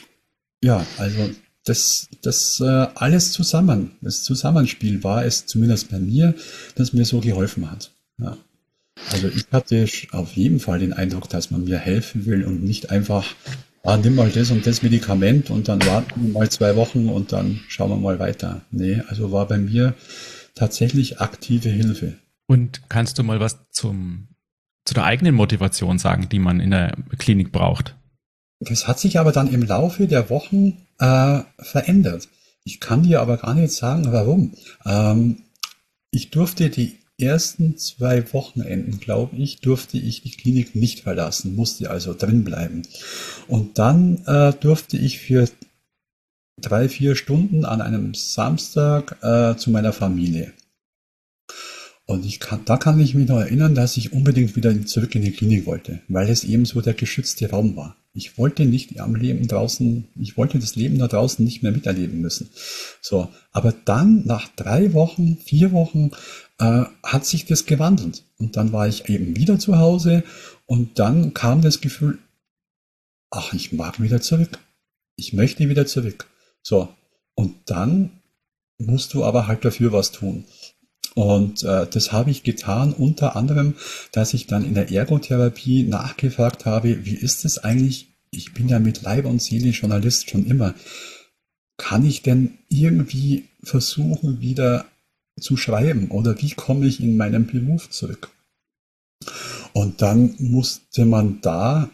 das alles zusammen, das Zusammenspiel war es zumindest bei mir, das mir so geholfen hat. Ja. Also ich hatte auf jeden Fall den Eindruck, dass man mir helfen will und nicht einfach, nimm mal das und das Medikament und dann warten wir mal 2 Wochen und dann schauen wir mal weiter. Nee, also war bei mir tatsächlich aktive Hilfe. Und kannst du mal was zu der eigenen Motivation sagen, die man in der Klinik braucht? Das hat sich aber dann im Laufe der Wochen verändert. Ich kann dir aber gar nicht sagen, warum. Ich durfte die ersten 2 Wochenenden, glaube ich, durfte ich die Klinik nicht verlassen, musste also drin bleiben. Und dann durfte ich für 3, 4 Stunden an einem Samstag zu meiner Familie. Und da kann ich mich noch erinnern, dass ich unbedingt wieder zurück in die Klinik wollte, weil es eben so der geschützte Raum war. Ich wollte nicht am Leben draußen, ich wollte das Leben da draußen nicht mehr miterleben müssen. So, aber dann nach 3 Wochen, 4 Wochen hat sich das gewandelt. Und dann war ich eben wieder zu Hause und dann kam das Gefühl, ach, ich mag wieder zurück. Ich möchte wieder zurück. So, und dann musst du aber halt dafür was tun. Und das habe ich getan, unter anderem, dass ich dann in der Ergotherapie nachgefragt habe, wie ist es eigentlich, ich bin ja mit Leib und Seele Journalist schon immer, kann ich denn irgendwie versuchen, wieder zu schreiben oder wie komme ich in meinen Beruf zurück? Und dann musste man da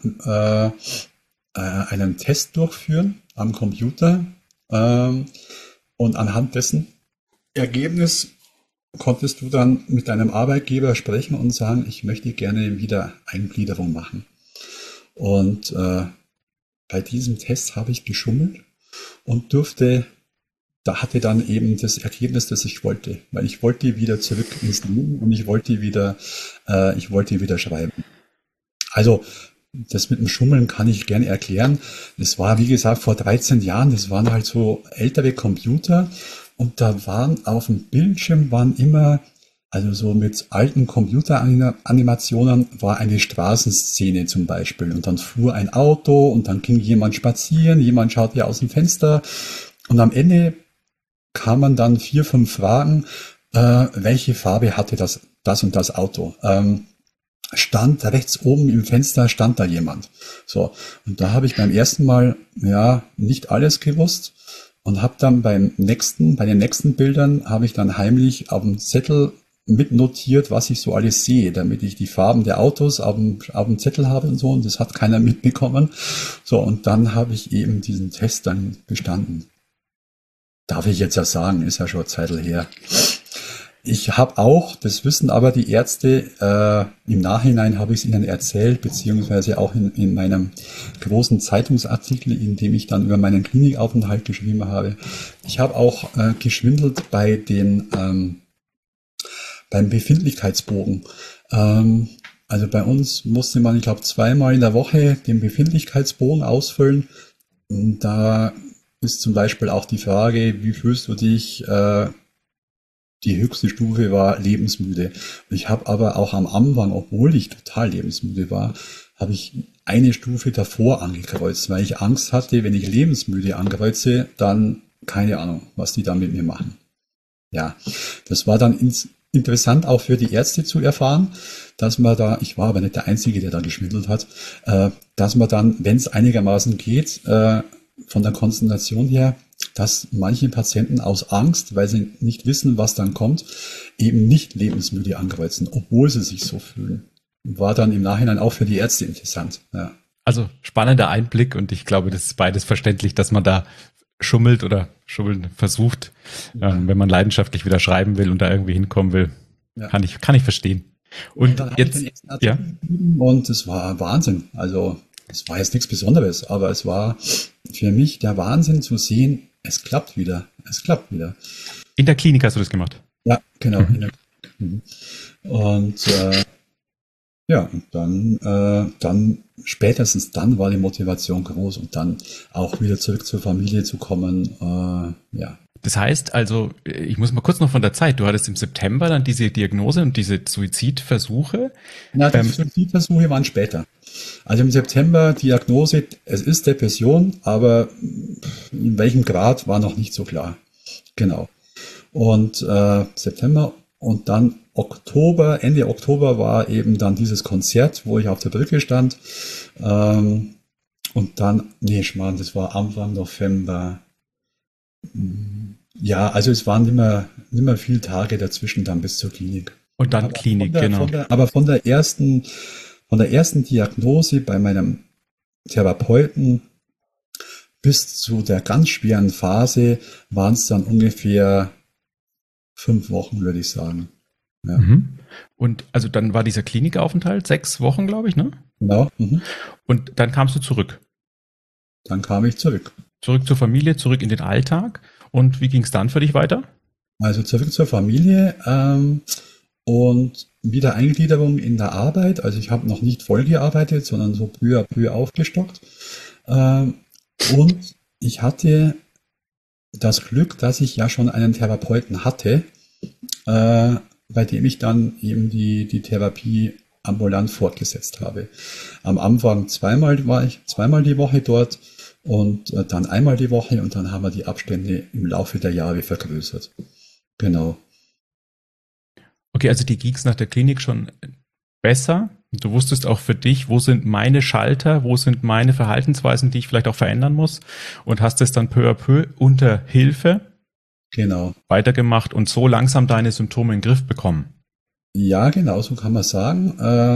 einen Test durchführen am Computer und anhand dessen Ergebnis konntest du dann mit deinem Arbeitgeber sprechen und sagen, ich möchte gerne wieder Eingliederung machen. Und bei diesem Test habe ich geschummelt und hatte dann eben das Ergebnis, das ich wollte, weil ich wollte wieder zurück ins Leben und ich wollte wieder schreiben. Also das mit dem Schummeln kann ich gerne erklären. Das war, wie gesagt, vor 13 Jahren, das waren halt so ältere Computer und da waren auf dem Bildschirm immer, also so mit alten Computeranimationen war eine Straßenszene zum Beispiel und dann fuhr ein Auto und dann ging jemand spazieren, jemand schaute aus dem Fenster und am Ende kamen dann 4, 5 Fragen, welche Farbe hatte das und das Auto? Stand rechts oben im Fenster, stand da jemand. So, und da habe ich beim ersten Mal nicht alles gewusst und habe dann bei den nächsten Bildern habe ich dann heimlich auf dem Zettel mitnotiert, was ich so alles sehe, damit ich die Farben der Autos auf dem Zettel habe und so, und das hat keiner mitbekommen. So, und dann habe ich eben diesen Test dann bestanden. Darf ich jetzt ja sagen, ist ja schon eine Zeit her. Ich habe auch, das wissen aber die Ärzte, im Nachhinein habe ich es ihnen erzählt, beziehungsweise auch in meinem großen Zeitungsartikel, in dem ich dann über meinen Klinikaufenthalt geschrieben habe. Ich habe auch geschwindelt beim Befindlichkeitsbogen. Also bei uns musste man, ich glaube, 2-mal in der Woche den Befindlichkeitsbogen ausfüllen. Und da ist zum Beispiel auch die Frage, wie fühlst du dich? Die höchste Stufe war lebensmüde. Ich habe aber auch am Anfang, obwohl ich total lebensmüde war, habe ich eine Stufe davor angekreuzt, weil ich Angst hatte, wenn ich lebensmüde ankreuze, dann keine Ahnung, was die da mit mir machen. Ja, das war dann interessant auch für die Ärzte zu erfahren, dass man da, ich war aber nicht der Einzige, der da geschwindelt hat, dass man dann, wenn es einigermaßen geht, von der Konzentration her, dass manche Patienten aus Angst, weil sie nicht wissen, was dann kommt, eben nicht lebensmüde ankreuzen, obwohl sie sich so fühlen. War dann im Nachhinein auch für die Ärzte interessant. Ja. Also spannender Einblick, und ich glaube, das ist beides verständlich, dass man da schummelt oder schummeln versucht, wenn man leidenschaftlich wieder schreiben will und da irgendwie hinkommen will. Ja. Kann ich verstehen. Und dann jetzt, und es war Wahnsinn. Also es war jetzt nichts Besonderes, aber es war für mich der Wahnsinn zu sehen, es klappt wieder. Es klappt wieder. In der Klinik hast du das gemacht? Ja, genau. In der Klinik. Und und dann spätestens dann war die Motivation groß und dann auch wieder zurück zur Familie zu kommen. Das heißt also, ich muss mal kurz noch von der Zeit, du hattest im September dann diese Diagnose und diese Suizidversuche. Na, die Suizidversuche waren später. Also im September Diagnose, es ist Depression, aber in welchem Grad war noch nicht so klar. Genau. Und September und dann Ende Oktober war eben dann dieses Konzert, wo ich auf der Brücke stand. Und dann, das war Anfang November. Ja, also es waren nicht mehr viele Tage dazwischen dann bis zur Klinik. Und dann Klinik, genau. Aber von der ersten Diagnose bei meinem Therapeuten bis zu der ganz schweren Phase waren es dann ungefähr 5 Wochen, würde ich sagen. Ja. Mhm. Und also dann war dieser Klinikaufenthalt 6 Wochen, glaube ich, ne? Genau. Mhm. Und dann kamst du zurück. Dann kam ich zurück. Zurück zur Familie, zurück in den Alltag. Und wie ging es dann für dich weiter? Also zurück zur Familie und wieder Eingliederung in der Arbeit. Also ich habe noch nicht voll gearbeitet, sondern so peu à peu aufgestockt. Ähm, und ich hatte das Glück, dass ich ja schon einen Therapeuten hatte, bei dem ich dann eben die Therapie ambulant fortgesetzt habe. Am Anfang war ich zweimal die Woche dort und dann einmal die Woche und dann haben wir die Abstände im Laufe der Jahre vergrößert. Genau. Okay, also die ging's nach der Klinik schon besser. Du wusstest auch für dich, wo sind meine Schalter, wo sind meine Verhaltensweisen, die ich vielleicht auch verändern muss, und hast es dann peu à peu unter Hilfe Genau. weitergemacht und so langsam deine Symptome in den Griff bekommen. Ja, genau, so kann man sagen.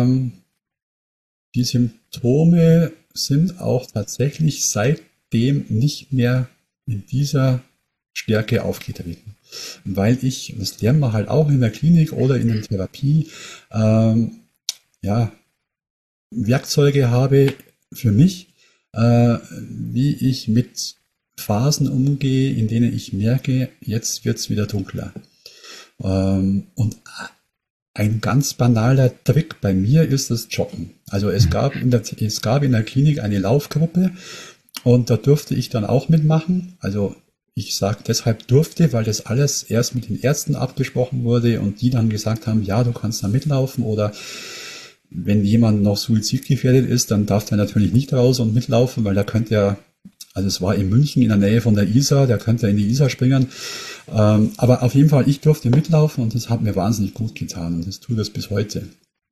Die Symptome sind auch tatsächlich seitdem nicht mehr in dieser Stärke aufgetreten. Weil das lernen wir halt auch in der Klinik oder in der Therapie, ja, Werkzeuge habe für mich, wie ich mit Phasen umgehe, in denen ich merke, jetzt wird's wieder dunkler. Und ein ganz banaler Trick bei mir ist das Joggen. Also es gab in der Klinik eine Laufgruppe und da durfte ich dann auch mitmachen. Also ich sage deshalb durfte, weil das alles erst mit den Ärzten abgesprochen wurde und die dann gesagt haben, ja, du kannst da mitlaufen, oder wenn jemand noch suizidgefährdet ist, dann darf der natürlich nicht raus und mitlaufen, weil da könnte er, also es war in München in der Nähe von der Isar, der könnte in die Isar springen. Aber auf jeden Fall, ich durfte mitlaufen und das hat mir wahnsinnig gut getan und das tut es bis heute.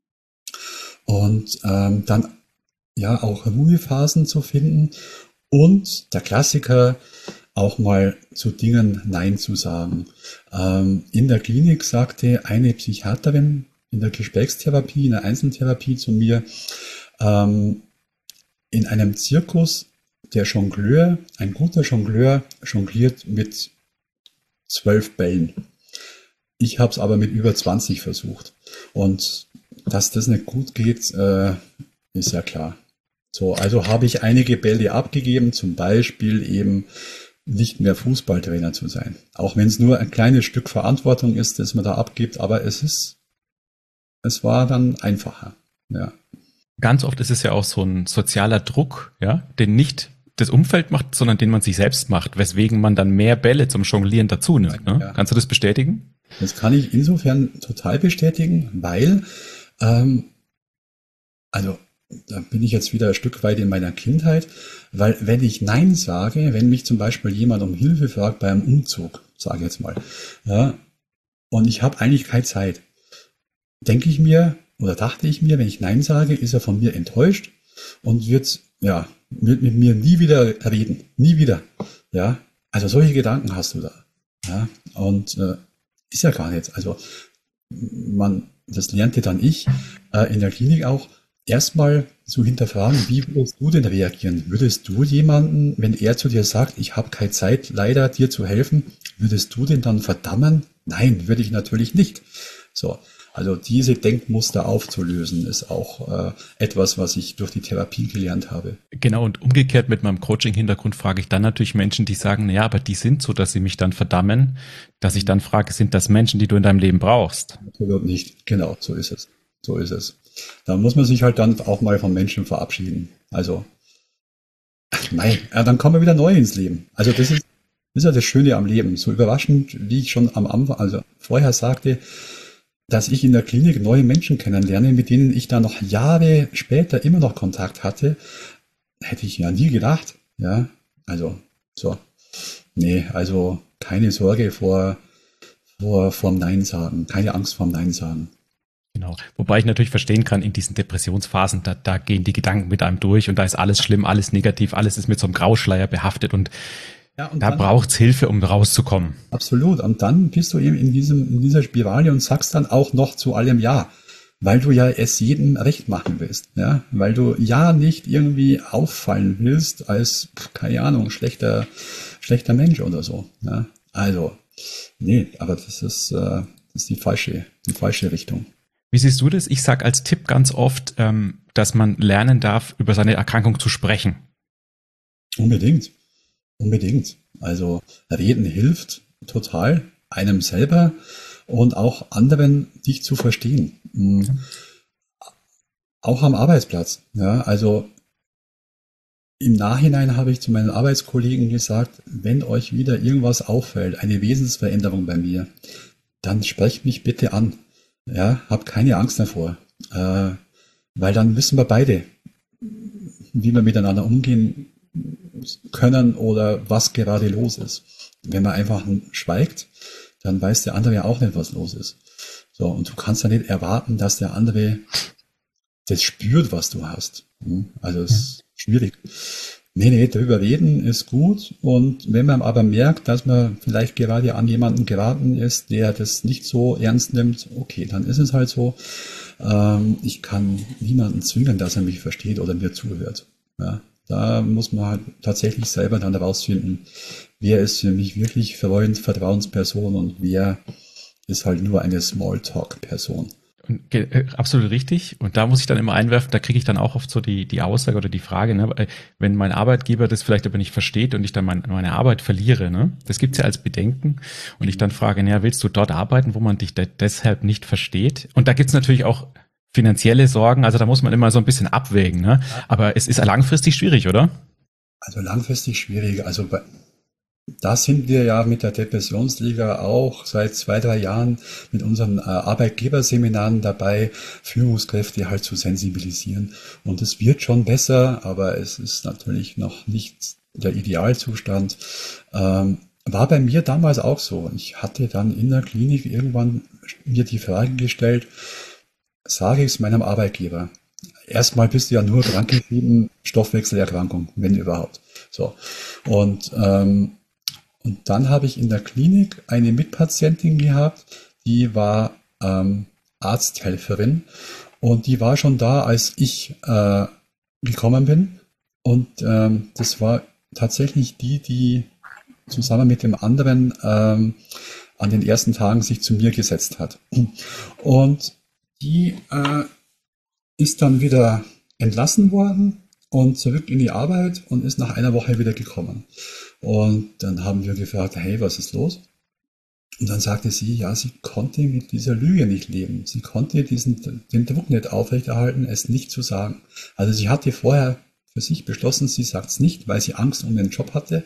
Und dann ja auch Ruhephasen zu finden und der Klassiker, auch mal zu Dingen Nein zu sagen. In der Klinik sagte eine Psychiaterin in der Gesprächstherapie, in der Einzeltherapie zu mir, in einem Zirkus, der Jongleur, ein guter Jongleur, jongliert mit 12 Bällen. Ich habe es aber mit über 20 versucht. Und dass das nicht gut geht, ist ja klar. So, also habe ich einige Bälle abgegeben, zum Beispiel eben nicht mehr Fußballtrainer zu sein. Auch wenn es nur ein kleines Stück Verantwortung ist, das man da abgibt, aber es war dann einfacher. Ja. Ganz oft ist es ja auch so ein sozialer Druck, ja, den nicht das Umfeld macht, sondern den man sich selbst macht, weswegen man dann mehr Bälle zum Jonglieren dazu nimmt. Ne? Ja. Kannst du das bestätigen? Das kann ich insofern total bestätigen, weil, also da bin ich jetzt wieder ein Stück weit in meiner Kindheit, weil wenn ich Nein sage, wenn mich zum Beispiel jemand um Hilfe fragt bei einem Umzug, sage ich jetzt mal, ja, und ich habe eigentlich keine Zeit, denke ich mir oder dachte ich mir, wenn ich Nein sage, ist er von mir enttäuscht und wird mit mir nie wieder reden, nie wieder, ja, also solche Gedanken hast du da, ja, und ist ja gar nicht, also das lernte dann ich in der Klinik auch, erstmal zu hinterfragen, wie würdest du denn reagieren? Würdest du jemanden, wenn er zu dir sagt, ich habe keine Zeit, leider dir zu helfen, würdest du den dann verdammen? Nein, würde ich natürlich nicht. So, also diese Denkmuster aufzulösen, ist auch etwas, was ich durch die Therapie gelernt habe. Genau, und umgekehrt mit meinem Coaching-Hintergrund frage ich dann natürlich Menschen, die sagen, ja, aber die sind so, dass sie mich dann verdammen, dass ich dann frage, sind das Menschen, die du in deinem Leben brauchst? Natürlich nicht, genau, so ist es. So ist es. Da muss man sich halt dann auch mal von Menschen verabschieden. Also, nein, dann kommen wir wieder neu ins Leben. Also das ist ja das Schöne am Leben. So überraschend, wie ich schon am Anfang, also vorher sagte, dass ich in der Klinik neue Menschen kennenlerne, mit denen ich dann noch Jahre später immer noch Kontakt hatte, hätte ich ja nie gedacht. Ja, also so. Nee, also keine Sorge vorm Nein sagen, keine Angst vorm Nein sagen. Genau. Wobei ich natürlich verstehen kann, in diesen Depressionsphasen, da gehen die Gedanken mit einem durch und da ist alles schlimm, alles negativ, alles ist mit so einem Grauschleier behaftet und da braucht's Hilfe, um rauszukommen. Absolut. Und dann bist du eben in dieser Spirale und sagst dann auch noch zu allem Ja, weil du ja es jedem recht machen willst, ja, weil du ja nicht irgendwie auffallen willst als, keine Ahnung, schlechter Mensch oder so, ja. Also, nee, aber das ist ist die falsche Richtung. Wie siehst du das? Ich sage als Tipp ganz oft, dass man lernen darf, über seine Erkrankung zu sprechen. Unbedingt. Also reden hilft total einem selber und auch anderen, dich zu verstehen. Auch am Arbeitsplatz. Ja, also im Nachhinein habe ich zu meinen Arbeitskollegen gesagt, wenn euch wieder irgendwas auffällt, eine Wesensveränderung bei mir, dann sprecht mich bitte an. Ja, habt keine Angst davor. Weil dann wissen wir beide, wie wir miteinander umgehen können oder was gerade los ist. Wenn man einfach schweigt, dann weiß der andere ja auch nicht, was los ist. So, und du kannst ja nicht erwarten, dass der andere das spürt, was du hast. Also es ist schwierig. Nee, darüber reden ist gut. Und wenn man aber merkt, dass man vielleicht gerade an jemanden geraten ist, der das nicht so ernst nimmt, okay, dann ist es halt so. Ich kann niemanden zwingen, dass er mich versteht oder mir zuhört. Ja, da muss man halt tatsächlich selber dann herausfinden, wer ist für mich wirklich Freund, Vertrauensperson und wer ist halt nur eine Smalltalk-Person. Absolut richtig. Und da muss ich dann immer einwerfen, da kriege ich dann auch oft so die Aussage oder die Frage, ne, wenn mein Arbeitgeber das vielleicht aber nicht versteht und ich dann meine Arbeit verliere, ne, das gibt's ja als Bedenken. Und ich dann frage, naja, willst du dort arbeiten, wo man dich deshalb nicht versteht? Und da gibt's natürlich auch finanzielle Sorgen, also da muss man immer so ein bisschen abwägen, ne? Aber es ist langfristig schwierig, oder? Also langfristig schwierig. Also da sind wir ja mit der Depressionsliga auch seit 2, 3 Jahren mit unseren Arbeitgeberseminaren dabei, Führungskräfte halt zu sensibilisieren. Und es wird schon besser, aber es ist natürlich noch nicht der Idealzustand. War bei mir damals auch so. Ich hatte dann in der Klinik irgendwann mir die Frage gestellt, sage ich es meinem Arbeitgeber? Erstmal bist du ja nur krankgeschrieben, Stoffwechselerkrankung, wenn überhaupt. So. Und dann habe ich in der Klinik eine Mitpatientin gehabt, die war Arzthelferin und die war schon da, als ich gekommen bin. Und das war tatsächlich die zusammen mit dem anderen an den ersten Tagen sich zu mir gesetzt hat. Und die ist dann wieder entlassen worden und zurück in die Arbeit und ist nach einer Woche wieder gekommen. Und dann haben wir gefragt, hey, was ist los? Und dann sagte sie, ja, sie konnte mit dieser Lüge nicht leben. Sie konnte den Druck nicht aufrechterhalten, es nicht zu sagen. Also sie hatte vorher für sich beschlossen, sie sagt es nicht, weil sie Angst um den Job hatte.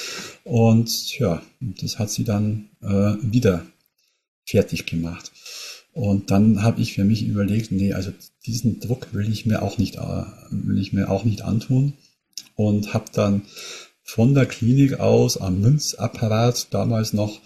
Und ja, das hat sie dann wieder fertig gemacht. Und dann habe ich für mich überlegt, nee, also diesen Druck will ich mir auch nicht antun. Und habe dann von der Klinik aus am Münzapparat damals noch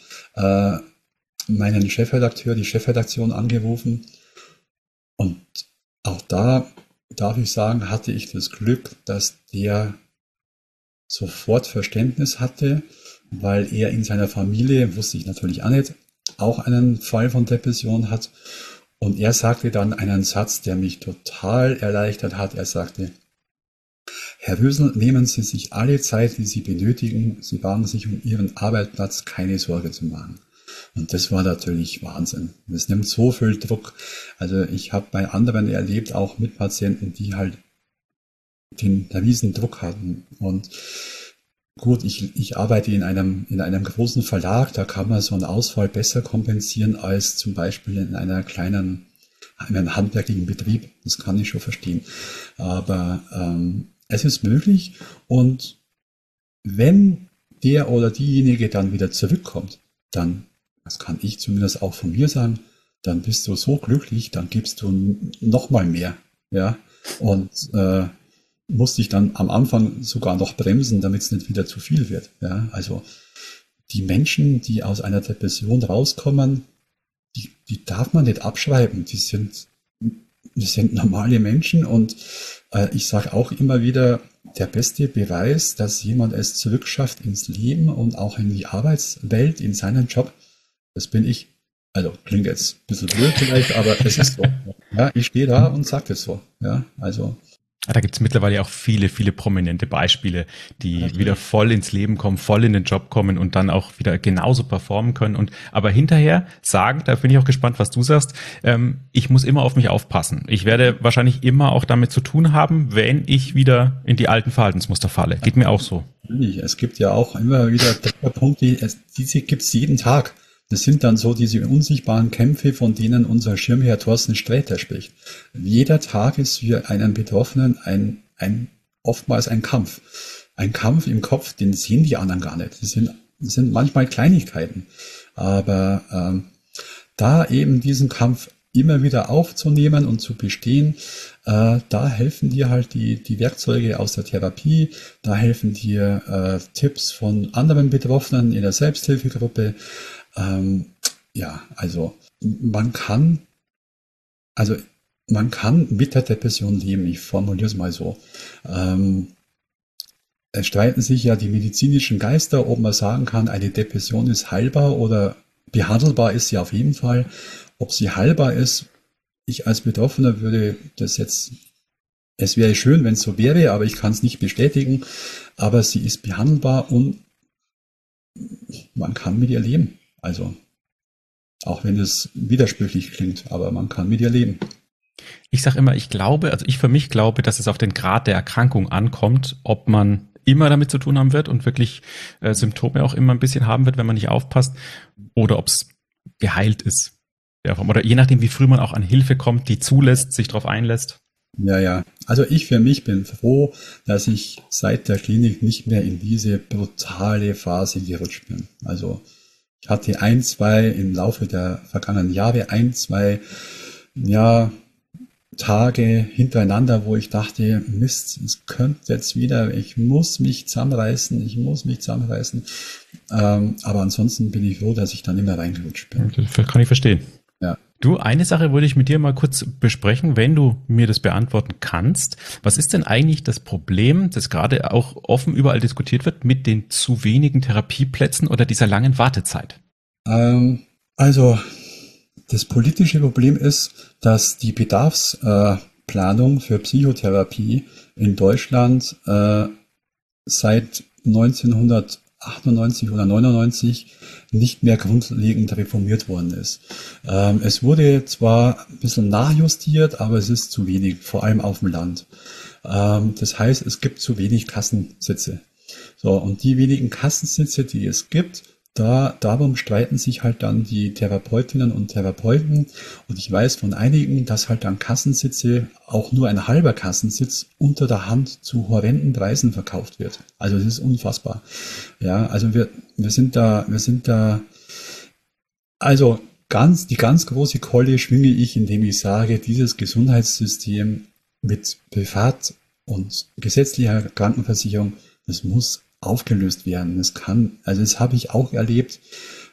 meinen Chefredakteur, die Chefredaktion angerufen. Und auch da darf ich sagen, hatte ich das Glück, dass der sofort Verständnis hatte, weil er in seiner Familie, wusste ich natürlich auch nicht, auch einen Fall von Depression hat. Und er sagte dann einen Satz, der mich total erleichtert hat. Er sagte, Herr Rösel, nehmen Sie sich alle Zeit, die Sie benötigen. Sie brauchen sich um Ihren Arbeitsplatz keine Sorge zu machen. Und das war natürlich Wahnsinn. Das nimmt so viel Druck. Also ich habe bei anderen erlebt, auch mit Patienten, die halt den riesen Druck hatten. Und gut, ich arbeite in einem großen Verlag, da kann man so einen Ausfall besser kompensieren als zum Beispiel in einem handwerklichen Betrieb. Das kann ich schon verstehen. Aber es ist möglich, und wenn der oder diejenige dann wieder zurückkommt, dann, das kann ich zumindest auch von mir sagen, dann bist du so glücklich, dann gibst du noch mal mehr, ja, und musst dich dann am Anfang sogar noch bremsen, damit es nicht wieder zu viel wird, ja. Also die Menschen, die aus einer Depression rauskommen, die darf man nicht abschreiben, die sind normale Menschen. Und ich sage auch immer wieder, der beste Beweis, dass jemand es zurückschafft ins Leben und auch in die Arbeitswelt, in seinen Job, das bin ich. Also klingt jetzt ein bisschen blöd vielleicht, aber es ist so. Ja, ich stehe da und sage das so. Ja, also Da gibt es mittlerweile auch viele, viele prominente Beispiele, die wieder voll ins Leben kommen, voll in den Job kommen und dann auch wieder genauso performen können. Und aber hinterher sagen, da bin ich auch gespannt, was du sagst, ich muss immer auf mich aufpassen. Ich werde wahrscheinlich immer auch damit zu tun haben, wenn ich wieder in die alten Verhaltensmuster falle. Geht mir auch so. Es gibt ja auch immer wieder Punkte, diese gibt es jeden Tag. Das sind dann so diese unsichtbaren Kämpfe, von denen unser Schirmherr Thorsten Sträter spricht. Jeder Tag ist für einen Betroffenen oftmals ein Kampf. Ein Kampf im Kopf, den sehen die anderen gar nicht. Das sind manchmal Kleinigkeiten. Aber da eben diesen Kampf immer wieder aufzunehmen und zu bestehen, da helfen dir halt die Werkzeuge aus der Therapie, da helfen dir Tipps von anderen Betroffenen in der Selbsthilfegruppe. Also man kann mit der Depression leben, ich formuliere es mal so. Es streiten sich ja die medizinischen Geister, ob man sagen kann, eine Depression ist heilbar oder behandelbar ist sie auf jeden Fall. Ob sie heilbar ist, ich als Betroffener würde das jetzt, es wäre schön, wenn es so wäre, aber ich kann es nicht bestätigen, aber sie ist behandelbar und man kann mit ihr leben. Also, auch wenn es widersprüchlich klingt, aber man kann mit ihr leben. Ich sage immer, ich für mich glaube, dass es auf den Grad der Erkrankung ankommt, ob man immer damit zu tun haben wird und wirklich Symptome auch immer ein bisschen haben wird, wenn man nicht aufpasst, oder ob es geheilt ist. Oder je nachdem, wie früh man auch an Hilfe kommt, die zulässt, sich darauf einlässt. Ja. Also ich für mich bin froh, dass ich seit der Klinik nicht mehr in diese brutale Phase gerutscht bin. Also ich hatte im Laufe der vergangenen Jahre Tage hintereinander, wo ich dachte, Mist, es könnte jetzt wieder, ich muss mich zusammenreißen. Aber ansonsten bin ich froh, dass ich dann immer reingerutscht bin. Das kann ich verstehen. Ja. Du, eine Sache würde ich mit dir mal kurz besprechen, wenn du mir das beantworten kannst. Was ist denn eigentlich das Problem, das gerade auch offen überall diskutiert wird, mit den zu wenigen Therapieplätzen oder dieser langen Wartezeit? Also das politische Problem ist, dass die Bedarfsplanung für Psychotherapie in Deutschland seit 1998 oder 99 nicht mehr grundlegend reformiert worden ist. Es wurde zwar ein bisschen nachjustiert, aber es ist zu wenig, vor allem auf dem Land. Das heißt, es gibt zu wenig Kassensitze. So, und die wenigen Kassensitze, die es gibt, darum streiten sich halt dann die Therapeutinnen und Therapeuten. Und ich weiß von einigen, dass halt dann Kassensitze, auch nur ein halber Kassensitz, unter der Hand zu horrenden Preisen verkauft wird. Also das ist unfassbar. Ja, also wir sind da, also die ganz große Keule schwinge ich, indem ich sage, dieses Gesundheitssystem mit Privat- und gesetzlicher Krankenversicherung, das muss aufgelöst werden. Das habe ich auch erlebt.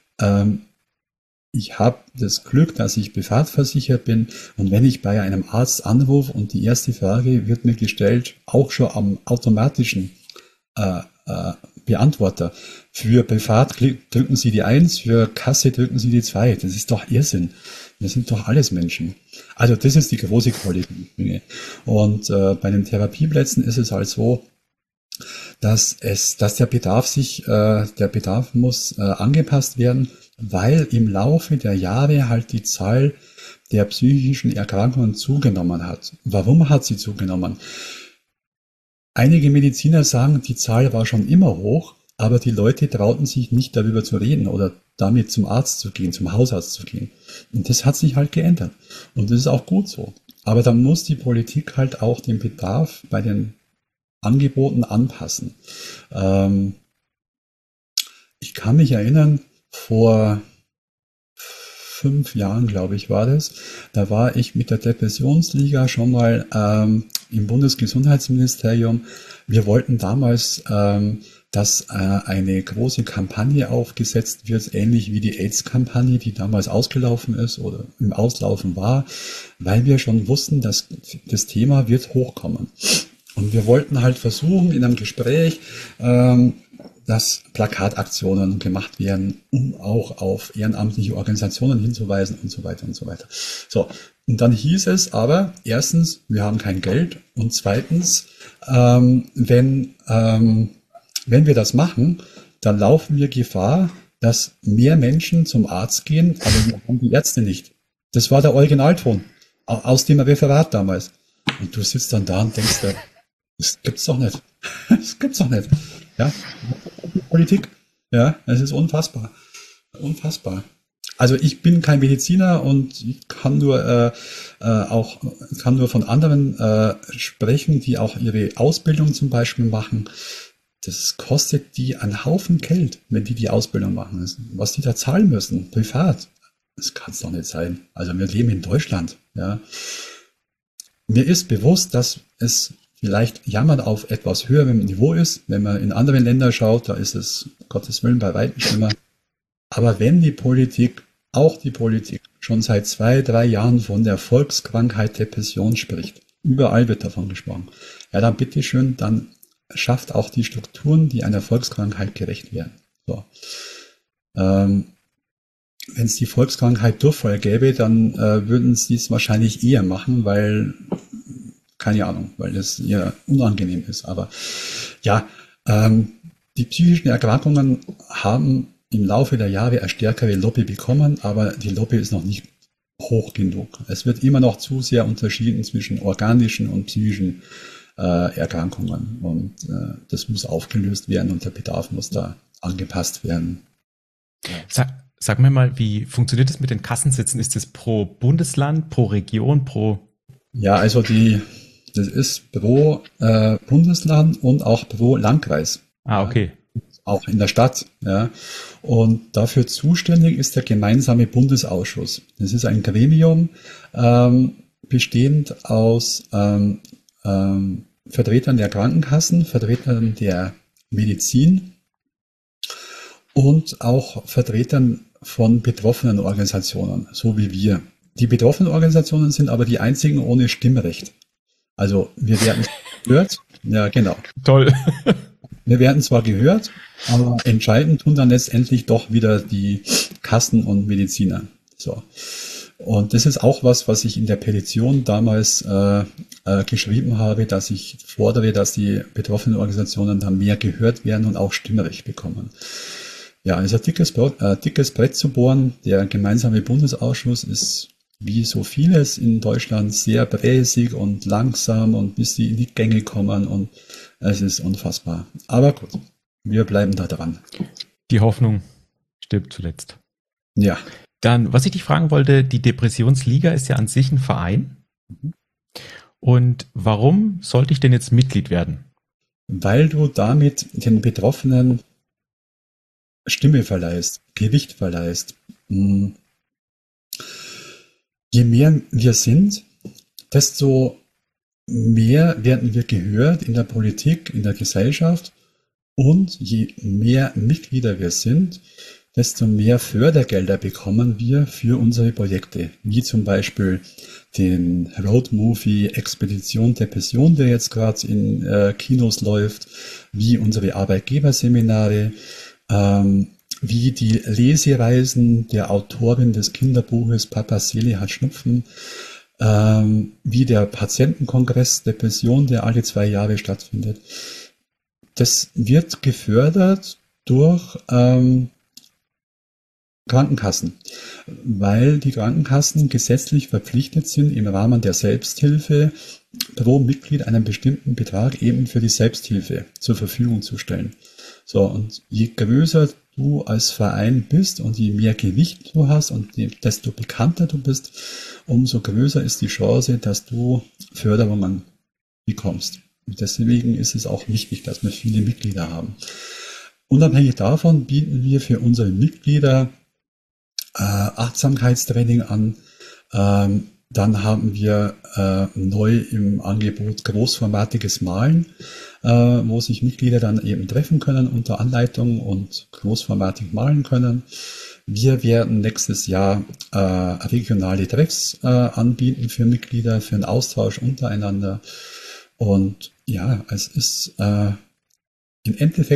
Ich habe das Glück, dass ich privat versichert bin, und wenn ich bei einem Arzt anrufe und die erste Frage wird mir gestellt, auch schon am automatischen Beantworter. Für privat drücken Sie die 1, für Kasse drücken Sie die 2. Das ist doch Irrsinn. Wir sind doch alles Menschen. Also das ist die große Qualität. Und bei den Therapieplätzen ist es halt so, dass der Bedarf muss angepasst werden, weil im Laufe der Jahre halt die Zahl der psychischen Erkrankungen zugenommen hat. Warum hat sie zugenommen? Einige Mediziner sagen, die Zahl war schon immer hoch, aber die Leute trauten sich nicht darüber zu reden oder damit zum Arzt zu gehen, zum Hausarzt zu gehen. Und das hat sich halt geändert. Und das ist auch gut so. Aber dann muss die Politik halt auch den Bedarf bei den Angeboten anpassen. Ich kann mich erinnern, vor 5 Jahren, glaube ich, war das, da war ich mit der Depressionsliga schon mal im Bundesgesundheitsministerium. Wir wollten damals, dass eine große Kampagne aufgesetzt wird, ähnlich wie die AIDS-Kampagne, die damals ausgelaufen ist oder im Auslaufen war, weil wir schon wussten, dass das Thema wird hochkommen. Und wir wollten halt versuchen, in einem Gespräch dass Plakataktionen gemacht werden, um auch auf ehrenamtliche Organisationen hinzuweisen und so weiter und so weiter. So, und dann hieß es aber, erstens, wir haben kein Geld und zweitens, wenn wir das machen, dann laufen wir Gefahr, dass mehr Menschen zum Arzt gehen, aber wir haben die Ärzte nicht. Das war der Originalton aus dem Referat damals. Und du sitzt dann da und denkst, das gibt's doch nicht. Das gibt's doch nicht. Ja, Politik. Ja, es ist unfassbar. Unfassbar. Also ich bin kein Mediziner und ich kann nur von anderen sprechen, die auch ihre Ausbildung zum Beispiel machen. Das kostet die einen Haufen Geld, wenn die Ausbildung machen. Was die da zahlen müssen, privat. Das kann es doch nicht sein. Also wir leben in Deutschland. Ja. Mir ist bewusst, dass es vielleicht Jammern auf etwas höherem Niveau ist. Wenn man in andere Länder schaut, da ist es, Gottes Willen, bei weitem schlimmer. Aber wenn die Politik, auch die Politik, schon seit 2-3 Jahren von der Volkskrankheit Depression spricht, überall wird davon gesprochen, ja dann bitteschön, dann schafft auch die Strukturen, die einer Volkskrankheit gerecht werden. So. Wenn es die Volkskrankheit Durchfall gäbe, dann würden sie es wahrscheinlich eher machen, weil keine Ahnung, weil das eher unangenehm ist. Aber ja, die psychischen Erkrankungen haben im Laufe der Jahre eine stärkere Lobby bekommen, aber die Lobby ist noch nicht hoch genug. Es wird immer noch zu sehr unterschieden zwischen organischen und psychischen Erkrankungen und das muss aufgelöst werden und der Bedarf muss da angepasst werden. Sag mir mal, wie funktioniert das mit den Kassensitzen? Ist das pro Bundesland, pro Region, pro... Ja, also das ist pro Bundesland und auch pro Landkreis. Ah, okay. Auch in der Stadt. Ja. Und dafür zuständig ist der gemeinsame Bundesausschuss. Das ist ein Gremium, bestehend aus Vertretern der Krankenkassen, Vertretern der Medizin und auch Vertretern von betroffenen Organisationen, so wie wir. Die betroffenen Organisationen sind aber die einzigen ohne Stimmrecht. Also wir werden gehört. Ja, genau. Toll. Wir werden zwar gehört, aber entscheiden tun dann letztendlich doch wieder die Kassen und Mediziner. So. Und das ist auch was ich in der Petition damals geschrieben habe, dass ich fordere, dass die betroffenen Organisationen dann mehr gehört werden und auch Stimmrecht bekommen. Ja, es ist ein dickes Brett zu bohren. Der gemeinsame Bundesausschuss ist wie so vieles in Deutschland sehr bräsig und langsam und bis sie in die Gänge kommen und es ist unfassbar. Aber gut, wir bleiben da dran. Die Hoffnung stirbt zuletzt. Ja. Dann, was ich dich fragen wollte, die Depressionsliga ist ja an sich ein Verein. Und warum sollte ich denn jetzt Mitglied werden? Weil du damit den Betroffenen Stimme verleihst, Gewicht verleihst. Je mehr wir sind, desto mehr werden wir gehört in der Politik, in der Gesellschaft. Und je mehr Mitglieder wir sind, desto mehr Fördergelder bekommen wir für unsere Projekte, wie zum Beispiel den Roadmovie Expedition Depression, der jetzt gerade in Kinos läuft, wie unsere Arbeitgeberseminare, wie die Lesereisen der Autorin des Kinderbuches Papa Seele hat Schnupfen, wie der Patientenkongress Depression, der alle 2 Jahre stattfindet. Das wird gefördert durch Krankenkassen, weil die Krankenkassen gesetzlich verpflichtet sind, im Rahmen der Selbsthilfe pro Mitglied einen bestimmten Betrag eben für die Selbsthilfe zur Verfügung zu stellen. So, und je größer du als Verein bist und je mehr Gewicht du hast und desto bekannter du bist, umso größer ist die Chance, dass du Förderungen bekommst. Und deswegen ist es auch wichtig, dass wir viele Mitglieder haben. Unabhängig davon bieten wir für unsere Mitglieder Achtsamkeitstraining an. Dann haben wir neu im Angebot großformatiges Malen, wo sich Mitglieder dann eben treffen können unter Anleitung und großformatig malen können. Wir werden nächstes Jahr regionale Treffs anbieten für Mitglieder, für einen Austausch untereinander. Und ja, es ist im Endeffekt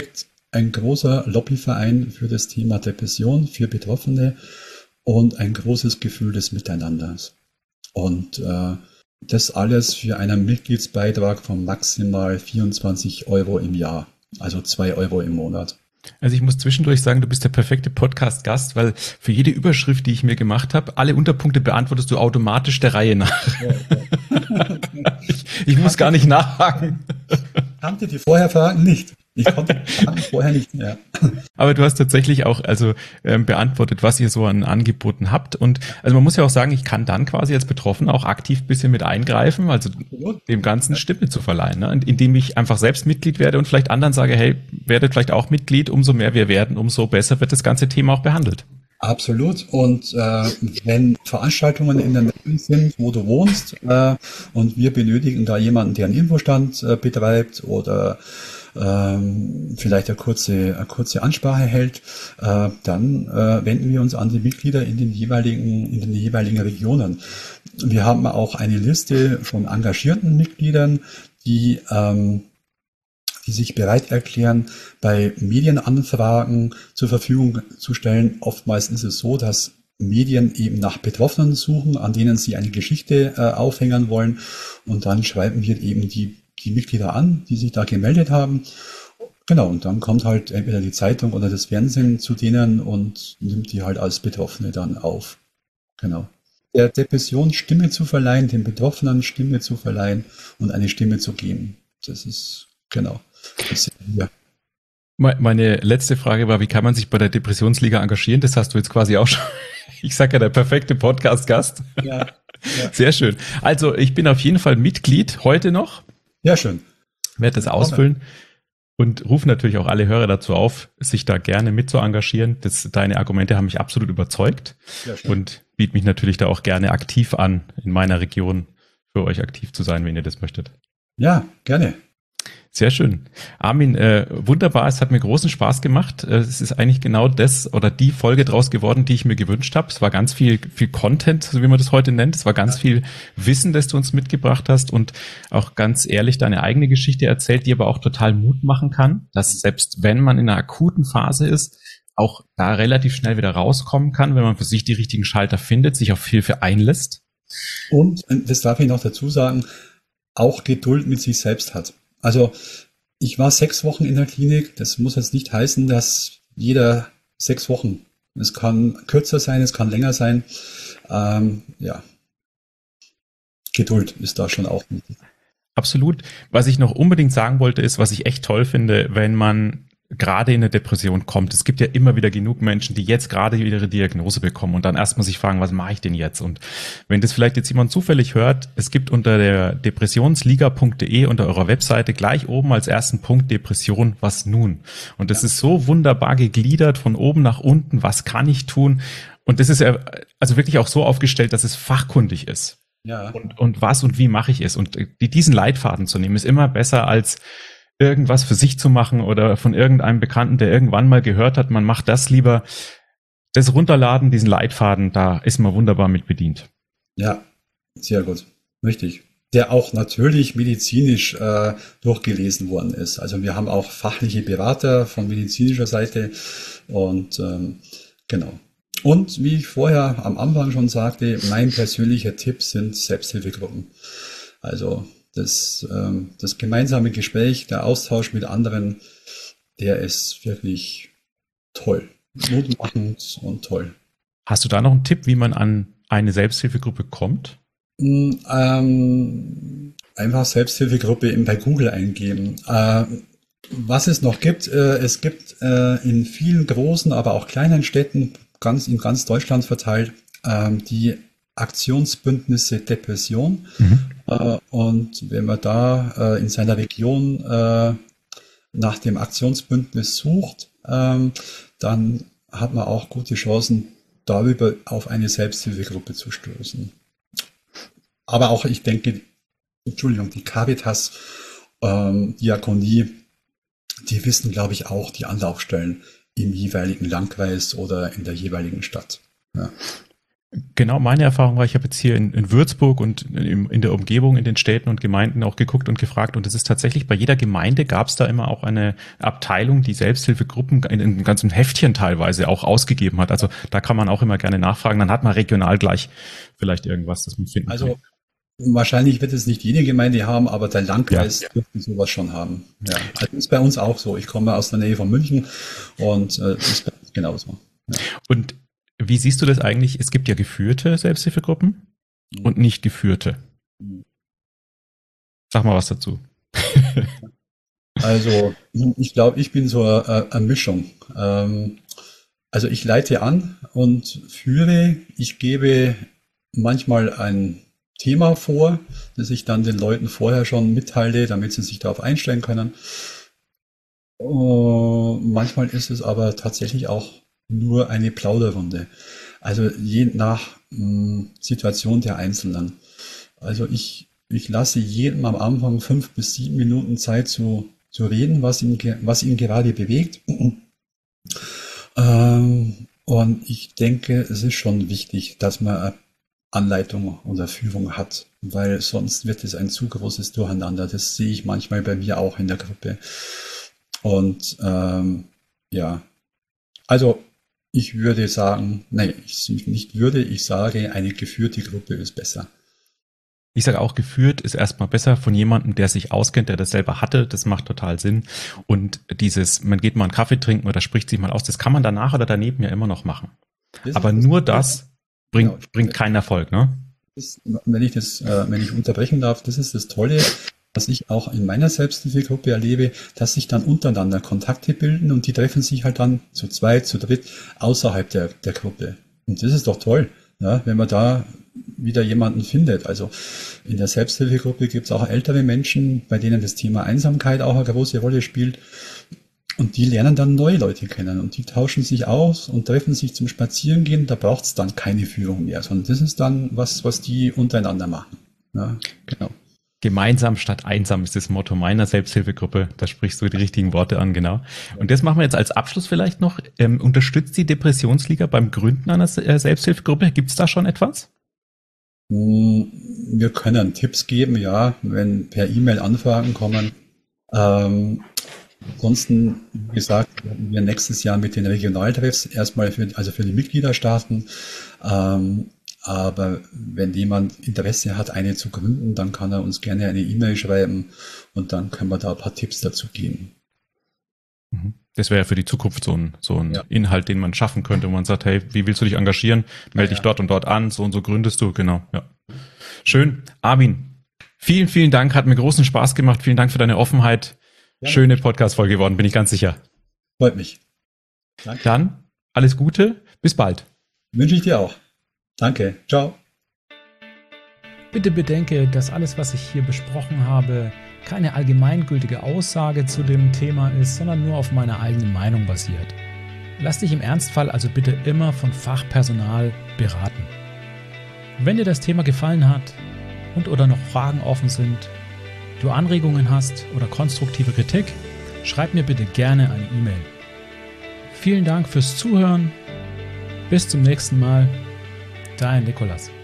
ein großer Lobbyverein für das Thema Depression, für Betroffene und ein großes Gefühl des Miteinanders. Und das alles für einen Mitgliedsbeitrag von maximal 24 Euro im Jahr, also 2 Euro im Monat. Also ich muss zwischendurch sagen, du bist der perfekte Podcast-Gast, weil für jede Überschrift, die ich mir gemacht habe, alle Unterpunkte beantwortest du automatisch der Reihe nach. Ja. Ich muss gar nicht nachhaken. Kannte die vorher Fragen nicht. Ich konnte die Fragen vorher nicht mehr. Aber du hast tatsächlich auch beantwortet, was ihr so an Angeboten habt. Und also man muss ja auch sagen, ich kann dann quasi als Betroffener auch aktiv ein bisschen mit eingreifen, also dem Ganzen Stimme zu verleihen, ne? Indem ich einfach selbst Mitglied werde und vielleicht anderen sage, hey, werdet vielleicht auch Mitglied, umso mehr wir werden, umso besser wird das ganze Thema auch behandelt. Absolut. Und wenn Veranstaltungen in der Nähe sind, wo du wohnst, und wir benötigen da jemanden, der einen Infostand betreibt oder vielleicht eine kurze Ansprache hält, dann wenden wir uns an die Mitglieder in den jeweiligen Regionen. Wir haben auch eine Liste von engagierten Mitgliedern, die sich bereit erklären, bei Medienanfragen zur Verfügung zu stellen. Oftmals ist es so, dass Medien eben nach Betroffenen suchen, an denen sie eine Geschichte aufhängen wollen. Und dann schreiben wir eben die Mitglieder an, die sich da gemeldet haben. Genau, und dann kommt halt entweder die Zeitung oder das Fernsehen zu denen und nimmt die halt als Betroffene dann auf. Genau. Der Depression Stimme zu verleihen, den Betroffenen Stimme zu verleihen und eine Stimme zu geben. Das ist, genau. Das sind wir. Meine letzte Frage war, wie kann man sich bei der Depressionsliga engagieren? Das hast du jetzt quasi auch schon. Ich sage ja, der perfekte Podcast-Gast. Ja. Sehr schön. Also ich bin auf jeden Fall Mitglied, heute noch. Ja, schön. Werde das ausfüllen und rufe natürlich auch alle Hörer dazu auf, sich da gerne mit zu engagieren. Deine Argumente haben mich absolut überzeugt und biete mich natürlich da auch gerne aktiv an, in meiner Region für euch aktiv zu sein, wenn ihr das möchtet. Ja, gerne. Sehr schön. Armin, wunderbar, es hat mir großen Spaß gemacht. Es ist eigentlich genau das oder die Folge draus geworden, die ich mir gewünscht habe. Es war ganz viel Content, so wie man das heute nennt. Es war ganz viel Wissen, das du uns mitgebracht hast und auch ganz ehrlich deine eigene Geschichte erzählt, die aber auch total Mut machen kann, dass selbst wenn man in einer akuten Phase ist, auch da relativ schnell wieder rauskommen kann, wenn man für sich die richtigen Schalter findet, sich auf Hilfe einlässt. Und, das darf ich noch dazu sagen, auch Geduld mit sich selbst hat. Also ich war 6 Wochen in der Klinik. Das muss jetzt nicht heißen, dass jeder 6 Wochen. Es kann kürzer sein, es kann länger sein. Ja, Geduld ist da schon auch wichtig. Absolut. Was ich noch unbedingt sagen wollte, ist, was ich echt toll finde, wenn man gerade in eine Depression kommt. Es gibt ja immer wieder genug Menschen, die jetzt gerade wieder ihre Diagnose bekommen und dann erstmal sich fragen, was mache ich denn jetzt? Und wenn das vielleicht jetzt jemand zufällig hört, es gibt unter der depressionsliga.de unter eurer Webseite gleich oben als ersten Punkt Depression, was nun? Und das ist so wunderbar gegliedert von oben nach unten, was kann ich tun? Und das ist ja also wirklich auch so aufgestellt, dass es fachkundig ist. Ja. Und was und wie mache ich es? Und diesen Leitfaden zu nehmen, ist immer besser als irgendwas für sich zu machen oder von irgendeinem Bekannten, der irgendwann mal gehört hat, man macht das lieber. Das Runterladen, diesen Leitfaden, da ist man wunderbar mit bedient. Ja, sehr gut. Richtig. Der auch natürlich medizinisch durchgelesen worden ist. Also wir haben auch fachliche Berater von medizinischer Seite und genau. Und wie ich vorher am Anfang schon sagte, mein persönlicher Tipp sind Selbsthilfegruppen. Also das gemeinsame Gespräch, der Austausch mit anderen, der ist wirklich toll, mutmachend und toll. Hast du da noch einen Tipp, wie man an eine Selbsthilfegruppe kommt? Einfach Selbsthilfegruppe bei Google eingeben. Was es noch gibt, es gibt in vielen großen, aber auch kleinen Städten, in ganz Deutschland verteilt, die Aktionsbündnisse Depression. Und wenn man da in seiner Region nach dem Aktionsbündnis sucht, dann hat man auch gute Chancen, darüber auf eine Selbsthilfegruppe zu stoßen. Aber auch, ich denke, die Caritas, Diakonie, die wissen, glaube ich, auch die Anlaufstellen im jeweiligen Landkreis oder in der jeweiligen Stadt. Ja. Genau, meine Erfahrung war, ich habe jetzt hier in Würzburg und in der Umgebung, in den Städten und Gemeinden auch geguckt und gefragt, und es ist tatsächlich, bei jeder Gemeinde gab es da immer auch eine Abteilung, die Selbsthilfegruppen in einem ganzen Heftchen teilweise auch ausgegeben hat. Also da kann man auch immer gerne nachfragen, dann hat man regional gleich vielleicht irgendwas, das man finden kann. Also wahrscheinlich wird es nicht jede Gemeinde haben, aber der Landkreis dürfte sowas schon haben. Ja, also ist bei uns auch so. Ich komme aus der Nähe von München und ist bei uns genauso. Ja. Und wie siehst du das eigentlich? Es gibt ja geführte Selbsthilfegruppen und nicht geführte. Sag mal was dazu. Also ich glaube, ich bin so eine Mischung. Also ich leite an und führe. Ich gebe manchmal ein Thema vor, das ich dann den Leuten vorher schon mitteile, damit sie sich darauf einstellen können. Manchmal ist es aber tatsächlich auch nur eine Plauderrunde. Also je nach Situation der Einzelnen. Also ich lasse jedem am Anfang 5 bis 7 Minuten Zeit zu reden, was ihn gerade bewegt. Und ich denke, es ist schon wichtig, dass man eine Anleitung oder Führung hat, weil sonst wird es ein zu großes Durcheinander. Das sehe ich manchmal bei mir auch in der Gruppe. Und ja, also ich würde sagen, nein, ich sage, eine geführte Gruppe ist besser. Ich sage auch, geführt ist erstmal besser von jemandem, der sich auskennt, der das selber hatte. Das macht total Sinn. Und man geht mal einen Kaffee trinken oder spricht sich mal aus, das kann man danach oder daneben ja immer noch machen. Aber nur das bringt keinen Erfolg, ne? Wenn ich unterbrechen darf, das ist das Tolle, was ich auch in meiner Selbsthilfegruppe erlebe, dass sich dann untereinander Kontakte bilden und die treffen sich halt dann zu zweit, zu dritt außerhalb der Gruppe. Und das ist doch toll, ja, wenn man da wieder jemanden findet. Also in der Selbsthilfegruppe gibt es auch ältere Menschen, bei denen das Thema Einsamkeit auch eine große Rolle spielt. Und die lernen dann neue Leute kennen und die tauschen sich aus und treffen sich zum Spazierengehen. Da braucht es dann keine Führung mehr, sondern das ist dann was die untereinander machen. Ja, genau. Gemeinsam statt einsam ist das Motto meiner Selbsthilfegruppe. Da sprichst du die richtigen Worte an, genau. Und das machen wir jetzt als Abschluss vielleicht noch. Unterstützt die Depressionsliga beim Gründen einer Selbsthilfegruppe? Gibt es da schon etwas? Wir können Tipps geben, ja, wenn per E-Mail Anfragen kommen. Ansonsten, wie gesagt, werden wir nächstes Jahr mit den Regionaltreffs erstmal für die Mitglieder starten. Aber wenn jemand Interesse hat, eine zu gründen, dann kann er uns gerne eine E-Mail schreiben und dann können wir da ein paar Tipps dazu geben. Das wäre ja für die Zukunft so ein Inhalt, den man schaffen könnte, wo man sagt, hey, wie willst du dich engagieren? Melde dich dort und dort an, so und so gründest du, genau. Ja. Schön. Armin, vielen, vielen Dank, hat mir großen Spaß gemacht. Vielen Dank für deine Offenheit. Ja. Schöne Podcast-Folge geworden, bin ich ganz sicher. Freut mich. Danke. Dann alles Gute, bis bald. Wünsche ich dir auch. Danke, ciao. Bitte bedenke, dass alles, was ich hier besprochen habe, keine allgemeingültige Aussage zu dem Thema ist, sondern nur auf meiner eigenen Meinung basiert. Lass dich im Ernstfall also bitte immer von Fachpersonal beraten. Wenn dir das Thema gefallen hat und oder noch Fragen offen sind, du Anregungen hast oder konstruktive Kritik, schreib mir bitte gerne eine E-Mail. Vielen Dank fürs Zuhören. Bis zum nächsten Mal. Dein Nikolas.